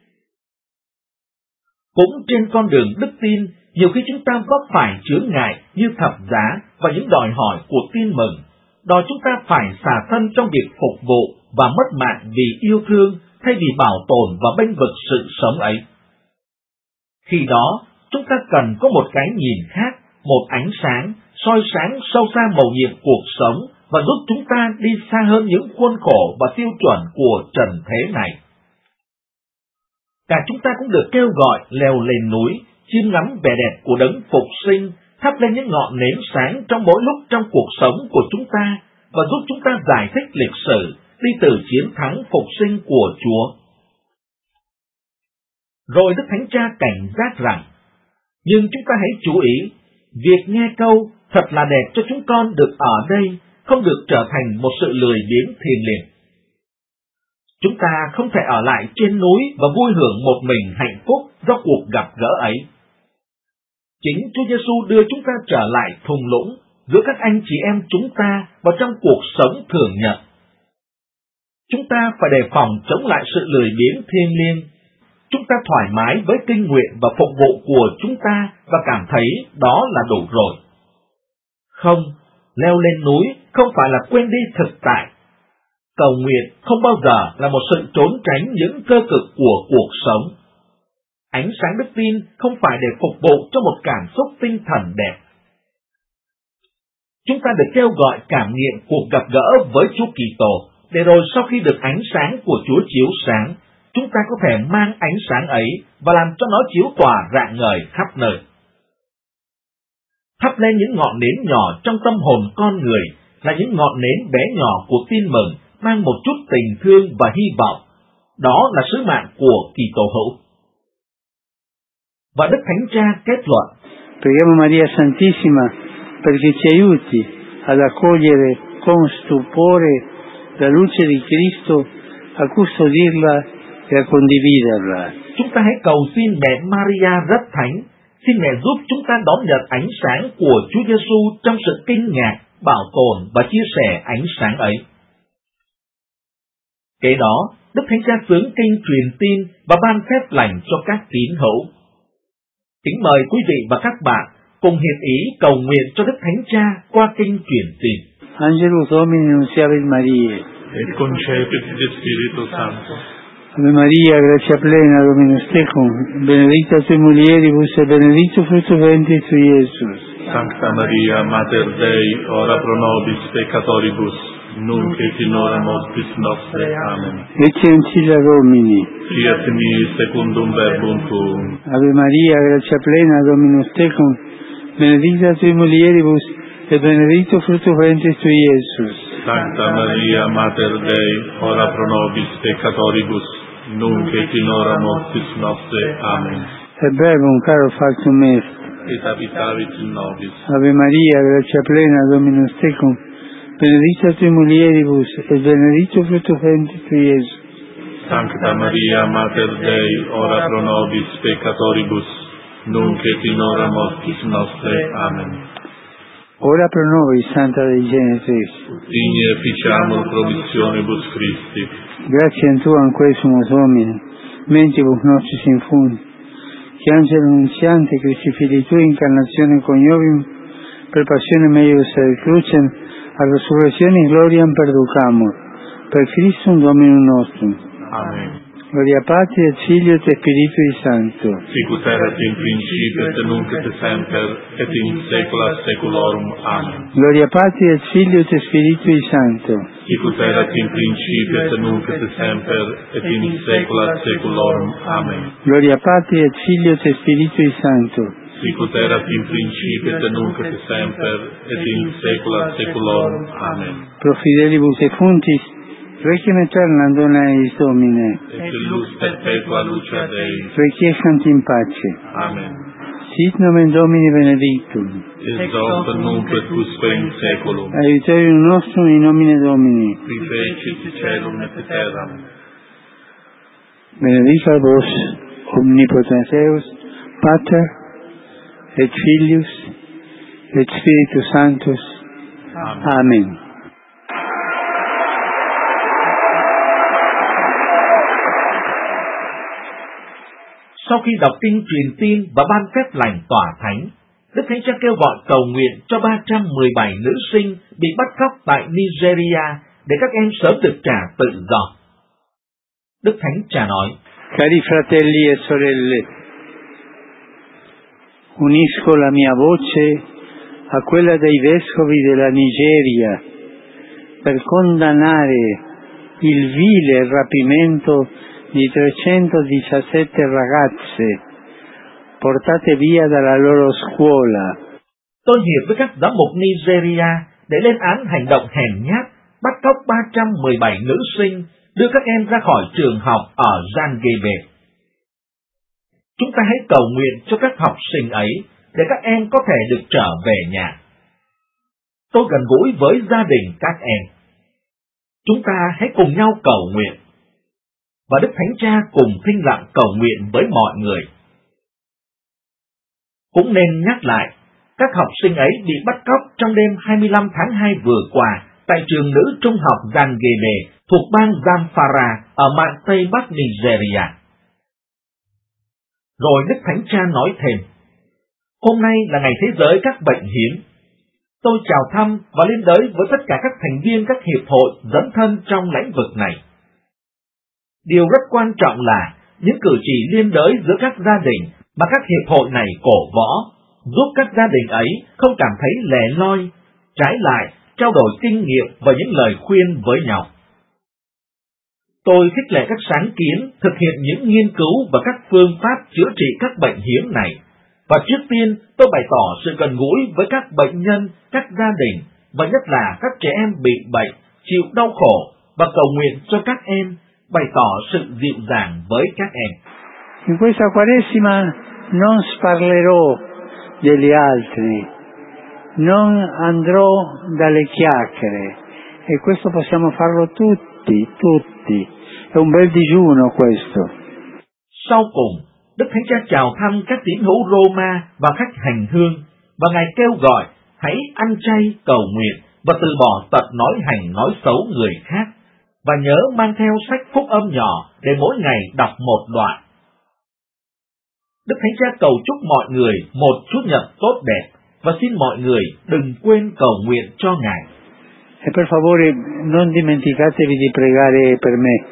Cũng trên con đường đức tin, nhiều khi chúng ta vấp phải chướng ngại như thập giá và những đòi hỏi của tin mừng, đòi chúng ta phải xả thân trong việc phục vụ và mất mạng vì yêu thương thay vì bảo tồn và bênh vực sự sống ấy. Khi đó, chúng ta cần có một cái nhìn khác, một ánh sáng, soi sáng sâu xa mầu nhiệm cuộc sống và giúp chúng ta đi xa hơn những khuôn khổ và tiêu chuẩn của trần thế này. Cả chúng ta cũng được kêu gọi leo lên núi, chiêm ngắm vẻ đẹp của đấng phục sinh, thắp lên những ngọn nến sáng trong mỗi lúc trong cuộc sống của chúng ta và giúp chúng ta giải thích lịch sử, đi từ chiến thắng phục sinh của Chúa. Rồi Đức Thánh Cha cảnh giác rằng, nhưng chúng ta hãy chú ý, việc nghe câu thật là đẹp cho chúng con được ở đây không được trở thành một sự lười biếng thiêng liêng. Chúng ta không thể ở lại trên núi và vui hưởng một mình hạnh phúc do cuộc gặp gỡ ấy. Chính Chúa Giêsu đưa chúng ta trở lại thung lũng giữa các anh chị em chúng ta vào trong cuộc sống thường nhật. Chúng ta phải đề phòng chống lại sự lười biếng thiêng liêng. Chúng ta thoải mái với kinh nguyện và phục vụ của chúng ta và cảm thấy đó là đủ rồi. Không, leo lên núi không phải là quên đi thực tại. Cầu nguyện không bao giờ là một sự trốn tránh những cơ cực của cuộc sống. Ánh sáng đức tin không phải để phục vụ cho một cảm xúc tinh thần đẹp. Chúng ta được kêu gọi cảm nghiệm cuộc gặp gỡ với Chúa Kitô, để rồi sau khi được ánh sáng của Chúa chiếu sáng, chúng ta có thể mang ánh sáng ấy và làm cho nó chiếu tỏa rạng ngời khắp nơi. Thắp lên những ngọn nến nhỏ trong tâm hồn con người là những ngọn nến bé nhỏ của tin mừng, mang một chút tình thương và hy vọng. Đó là sứ mạng của Kitô hữu. Và Đức Thánh Cha kết luận: Preghiamo Maria Santissima perché ci aiuti ad accogliere con stupore la luce di Cristo, a custodirla e a condividerla. Chúng ta hãy cầu xin mẹ Maria rất thánh, xin mẹ giúp chúng ta đón nhận ánh sáng của Chúa Giêsu trong sự kinh ngạc, bảo tồn và chia sẻ ánh sáng ấy. Kế đó, Đức Thánh Cha xướng kinh truyền tin và ban phép lành cho các tín hữu. Kính mời quý vị và các bạn cùng hiệp ý cầu nguyện cho Đức Thánh Cha qua kinh truyền tin. Angelus Domini nunciavit Mariae, et concepit Spiritu Sancto. Ave Maria, gratia plena, Dominus tecum, benedicta tui mulieribus et benedictus fructus ventris tui, Iesus. Sancta Maria, Mater Dei, ora pro nobis peccatoribus, nunc et in hora mortis nostre. Amen. Ecce ancilla Domini. Fiat mi secundum verbum tuum. Ave Maria, gratia plena, Dominus tecum, benedicta tui mulieribus et benedictus fructus ventris tui, Iesus. Sancta Maria, Mater Dei, ora pro nobis peccatoribus, nunc et in hora mortis nostre. Amen. Et verbum caro factum est, et habitavit in nobis. Ave Maria, gratia plena, Dominus tecum, benedicta tui mulieribus et benedictus fructus ventris tui, Iesus. Sancta Maria, Mater Dei, ora pro nobis peccatoribus, nunc et in hora mortis nostre. Amen. Ora pro nobis, Santa Dei Genetrix, Digne ficiamur promissionibus Christi. gratiam Tuam quesumus Domine, mentibus nostris infundi, che angelo nunziante Christi Tui incarnazione coniovim, per passione meius et crucem, a resurrectionis gloriam perducamur, per Christum Dominum nostrum. Amen. Gloria Patri et Filio et Spiritui Sancto. Sicut erat in principio et nunc et semper et in saecula saeculorum. Amen. Gloria Patri et Filio et Spiritui Sancto. Sicut erat in principio et nunc et semper et in saecula saeculorum. Amen. Gloria Patri et Filio et Spiritui Sancto. Sicut erat in principio et nunc et semper et in saecula saeculorum. Amen. Pro fidelibus defuntis, requiem aeternam dona eis Domine. Et lux perpetua luce Dei. Requiescant in pace. Amen. Sit nomen Domini benedictum. Exaud nunc et usque in saeculum. Aiuterium nostrum in nomine Domini. Qui fecit caelum et terram. Benedicat vos, omnipotens Deus, Pater, et Filius, et Spiritus Sanctus. Amen. Amen. Sau khi đọc kinh truyền tin và ban phép lành tỏa thánh, Đức Thánh Cha kêu gọi cầu nguyện cho ba trăm mười bảy nữ sinh bị bắt cóc tại Nigeria để các em sớm được trả tự do. Đức Thánh Cha nói: Cari fratelli e sorelle, unisco la mia voce a quella dei vescovi della Nigeria per condannare il vile rapimento di trecentodiciassette ragazze portate via dalla loro scuola. Tôi hiệp với các giám mục Nigeria để lên án hành động hèn nhát bắt cóc ba trăm mười bảy nữ sinh, đưa các em ra khỏi trường học ở Zangebe. Chúng ta hãy cầu nguyện cho các học sinh ấy để các em có thể được trở về nhà. Tôi gần gũi với gia đình các em. Chúng ta hãy cùng nhau cầu nguyện. Và Đức Thánh Cha cùng thinh lặng cầu nguyện với mọi người. Cũng nên nhắc lại, các học sinh ấy bị bắt cóc trong đêm hai mươi lăm tháng hai vừa qua tại trường nữ trung học Zangebe thuộc bang Zamfara ở mạn Tây Bắc Nigeria. Rồi Đức Thánh Cha nói thêm, hôm nay là ngày thế giới các bệnh hiếm. Tôi chào thăm và liên đới với tất cả các thành viên các hiệp hội dấn thân trong lĩnh vực này. Điều rất quan trọng là những cử chỉ liên đới giữa các gia đình mà các hiệp hội này cổ võ, giúp các gia đình ấy không cảm thấy lẻ loi, trái lại trao đổi kinh nghiệm và những lời khuyên với nhau. Tôi khích lệ các sáng kiến thực hiện những nghiên cứu và các phương pháp chữa trị các bệnh hiếm này. Và trước tiên, tôi bày tỏ sự gần gũi với các bệnh nhân, các gia đình, và nhất là các trẻ em bị bệnh, chịu đau khổ, và cầu nguyện cho các em, bày tỏ sự dịu dàng với các em. In questa Quaresima non sparlerò degli altri, non andrò dalle chiacchiere, e questo possiamo farlo tutti, tutti. È un bel digiuno questo. Sau cùng, Đức Thánh Cha chào thăm các tín hữu Roma và khách hành hương, và Ngài kêu gọi hãy ăn chay cầu nguyện và từ bỏ tật nói hành nói xấu người khác, và nhớ mang theo sách phúc âm nhỏ để mỗi ngày đọc một đoạn. Đức Thánh Cha cầu chúc mọi người một Chủ nhật tốt đẹp, và xin mọi người đừng quên cầu nguyện cho Ngài. E per favore non dimenticatevi di pregare per me.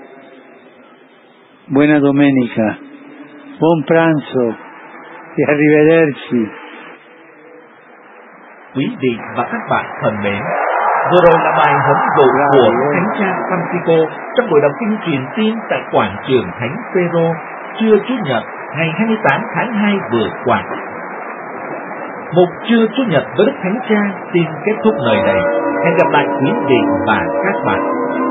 Buona domenica, buon pranzo e arrivederci. Quý vị và các bạn thân mến, vừa rồi là bài huấn dụ của Thánh Cha Francisco trong buổi đọc kinh truyền tin tại quảng trường Thánh Phêrô trưa Chủ nhật ngày hai mươi tám tháng hai vừa qua. Mục trưa Chủ nhật với Đức Thánh Cha xin kết thúc nơi đây. Hẹn gặp lại quý vị và các bạn.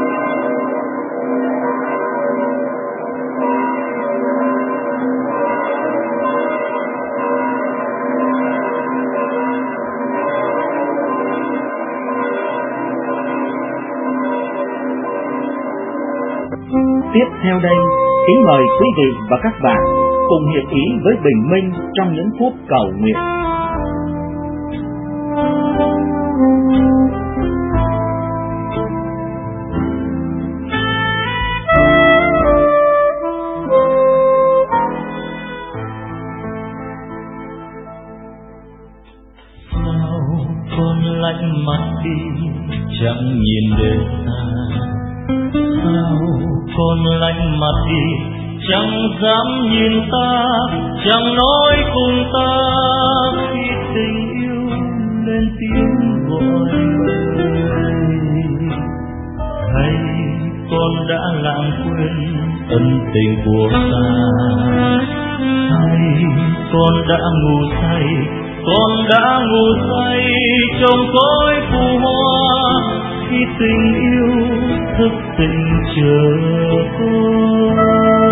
Tiếp theo đây, kính mời quý vị và các bạn cùng hiệp ý với Bình Minh trong những phút cầu nguyện. Sao con lạnh mắt đi chẳng nhìn đến ta, sao con lạnh mặt đi chẳng dám nhìn ta, chẳng nói cùng ta khi tình yêu lên tiếng gọi hay con đã lãng quên ân tình của ta, hay con đã ngu say, con đã ngu say trong cõi phù hoa khi tình yêu thức tỉnh chờ con.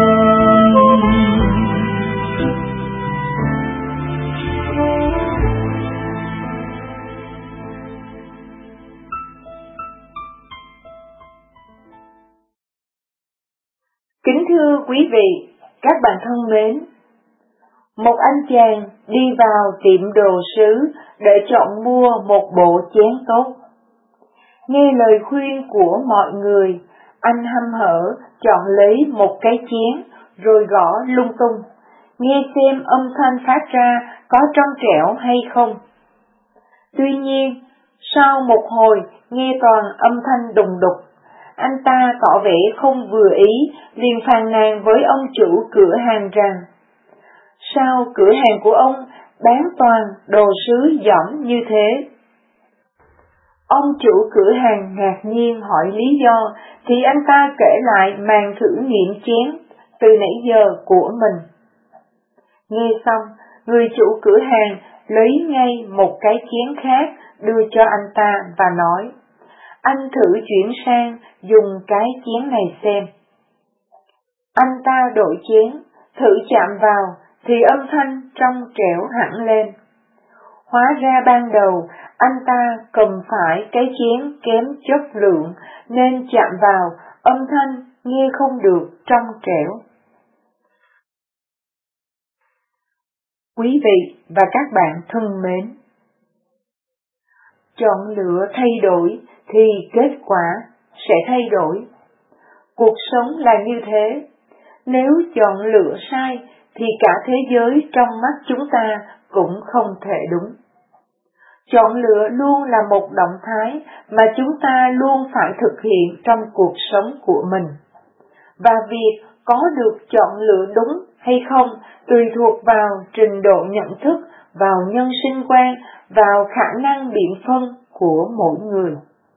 Kính thưa quý vị, các bạn thân mến, một anh chàng đi vào tiệm đồ sứ để chọn mua một bộ chén tốt. Nghe lời khuyên của mọi người, anh hăm hở chọn lấy một cái chén rồi gõ lung tung, nghe xem âm thanh phát ra có trong trẻo hay không. Tuy nhiên, sau một hồi nghe toàn âm thanh đùng đục, anh ta tỏ vẻ không vừa ý, liền phàn nàn với ông chủ cửa hàng rằng sao cửa hàng của ông bán toàn đồ sứ giỏm như thế. Ông chủ cửa hàng ngạc nhiên hỏi lý do, thì anh ta kể lại màn thử nghiệm chén từ nãy giờ của mình. Nghe xong, người chủ cửa hàng lấy ngay một cái chén khác đưa cho anh ta và nói, anh thử chuyển sang dùng cái chén này xem. Anh ta đổi chén, thử chạm vào, thì âm thanh trong trẻo hẳn lên. Hóa ra ban đầu, anh ta cầm phải cái chén kém chất lượng, nên chạm vào, âm thanh nghe không được trong trẻo. Quý vị và các bạn thân mến, chọn lựa thay đổi thì kết quả sẽ thay đổi. Cuộc sống là như thế, nếu chọn lựa sai thì cả thế giới trong mắt chúng ta cũng không thể đúng. Chọn lựa luôn là một động thái mà chúng ta luôn phải thực hiện trong cuộc sống của mình. Và việc có được chọn lựa đúng hay không tùy thuộc vào trình độ nhận thức, vào nhân sinh quan, vào khả năng biện phân của mỗi người.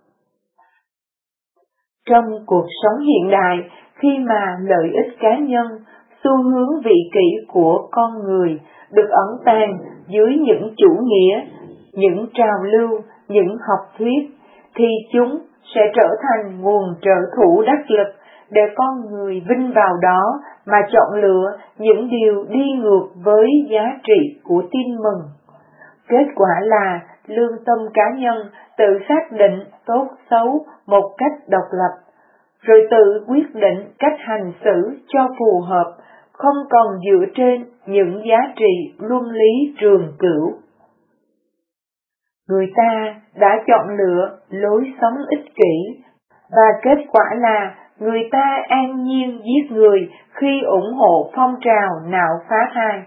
Trong cuộc sống hiện đại, khi mà lợi ích cá nhân, xu hướng vị kỷ của con người được ẩn tàng dưới những chủ nghĩa, những trào lưu, những học thuyết, thì chúng sẽ trở thành nguồn trợ thủ đắc lực để con người vin vào đó mà chọn lựa những điều đi ngược với giá trị của tin mừng. Kết quả là lương tâm cá nhân tự xác định tốt xấu một cách độc lập, rồi tự quyết định cách hành xử cho phù hợp, không còn dựa trên những giá trị luân lý trường cửu. Người ta đã chọn lựa lối sống ích kỷ, và kết quả là người ta an nhiên giết người khi ủng hộ phong trào nạo phá thai.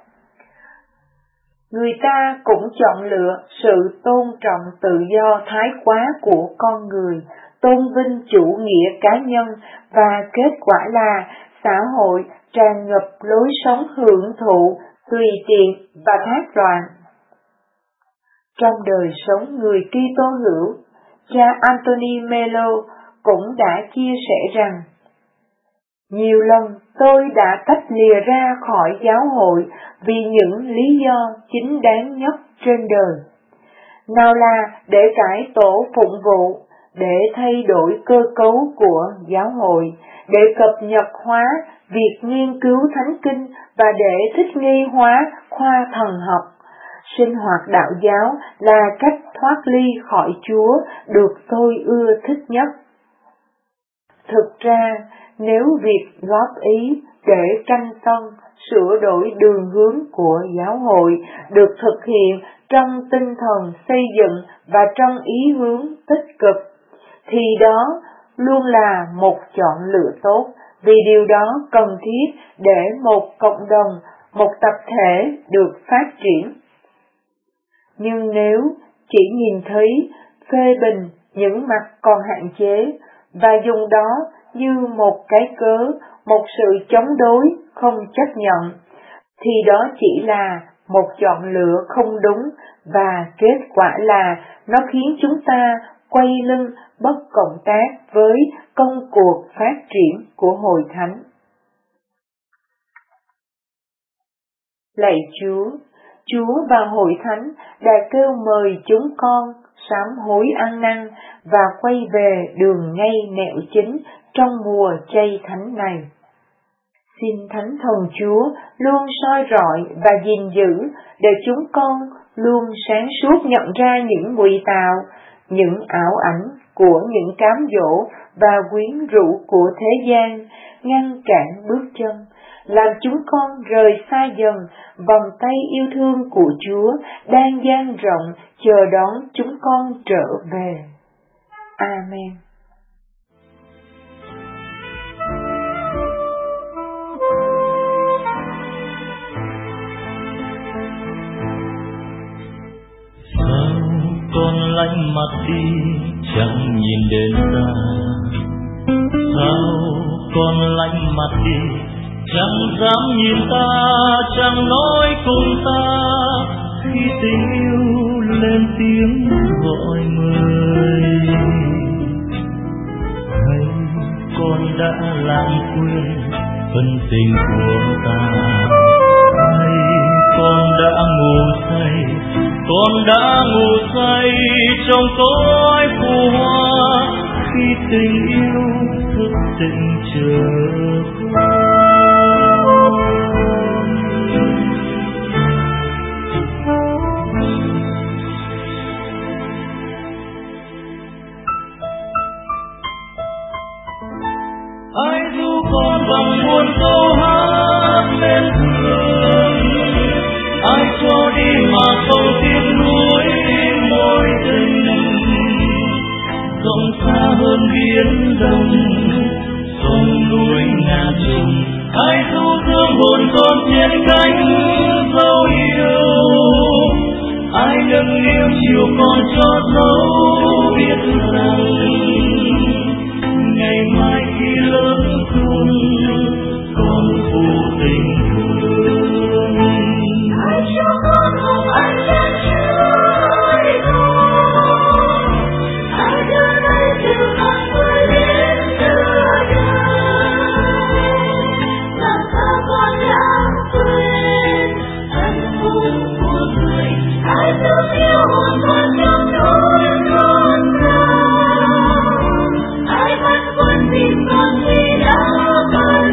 Người ta cũng chọn lựa sự tôn trọng tự do thái quá của con người, tôn vinh chủ nghĩa cá nhân, và kết quả là xã hội tràn ngập lối sống hưởng thụ, tùy tiện và thác loạn. Trong đời sống người Kitô hữu, cha Anthony Melo cũng đã chia sẻ rằng, nhiều lần tôi đã tách lìa ra khỏi giáo hội vì những lý do chính đáng nhất trên đời. Nào là để cải tổ phụng vụ, để thay đổi cơ cấu của giáo hội, để cập nhật hóa việc nghiên cứu thánh kinh và để thích nghi hóa khoa thần học. Sinh hoạt đạo giáo là cách thoát ly khỏi Chúa được tôi ưa thích nhất. Thực ra, nếu việc góp ý để tranh tân, sửa đổi đường hướng của giáo hội được thực hiện trong tinh thần xây dựng và trong ý hướng tích cực, thì đó luôn là một chọn lựa tốt, vì điều đó cần thiết để một cộng đồng, một tập thể được phát triển. Nhưng nếu chỉ nhìn thấy, phê bình những mặt còn hạn chế, và dùng đó như một cái cớ, một sự chống đối không chấp nhận, thì đó chỉ là một chọn lựa không đúng, và kết quả là nó khiến chúng ta quay lưng bất cộng tác với công cuộc phát triển của Hội Thánh. Lạy Chúa, Chúa và Hội Thánh đã kêu mời chúng con sám hối ăn năn và quay về đường ngay nẻo chính trong mùa chay thánh này. Xin Thánh Thần Chúa luôn soi rọi và gìn giữ để chúng con luôn sáng suốt nhận ra những ngụy tạo, những ảo ảnh của những cám dỗ và quyến rũ của thế gian, ngăn cản bước chân, làm chúng con rời xa dần vòng tay yêu thương của Chúa đang dang rộng chờ đón chúng con trở về. Amen. Sao con lánh mặt đi chẳng nhìn đến ta, sao con lánh mặt đi chẳng dám nhìn ta, chẳng nói cùng ta khi tình yêu lên tiếng gọi mời. đã lãng quên ân tình của ta. Hay con đã ngủ say, con đã ngủ say trong tối phù hoa, khi tình yêu thức tỉnh chờ ai ru con bằng muôn câu hát lên thương, ai cho đi mà không tiếc nuối mối tình. Rộng xa hơn biển đông, sông núi ngàn trùng, ai ru thương hồn con trên cánh dấu yêu, ai nâng niu chiều con cho dấu biết rằng ngày mai khi lớn khôn con phụ tình thương. Ai cho con hồng anh đến chuối con, ai đưa đây dịu con vui đến xưa đời. Làm sao con lãng quên ân hùng của người, ai thương yêu hồn con trong nỗi khôn đau, ai băn khoăn tìm con khi đã bận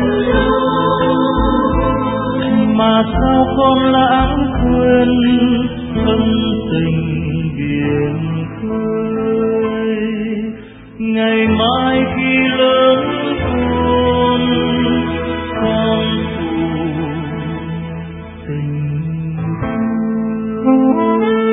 rộn. Mà sao con lãng quên ân tình biển khơi, ngày mai khi lớn khôn con phụ tình thương.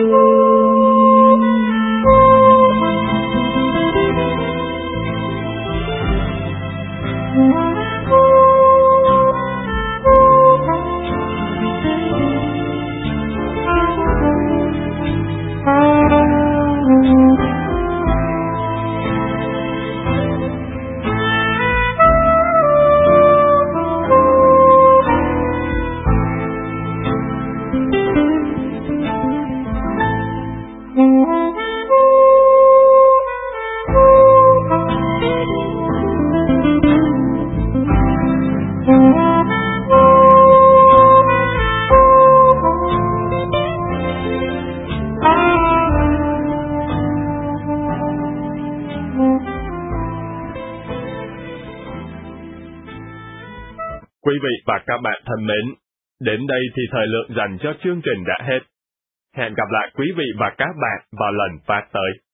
Quý vị và các bạn thân mến, đến đây thì thời lượng dành cho chương trình đã hết. Hẹn gặp lại quý vị và các bạn vào lần phát tới.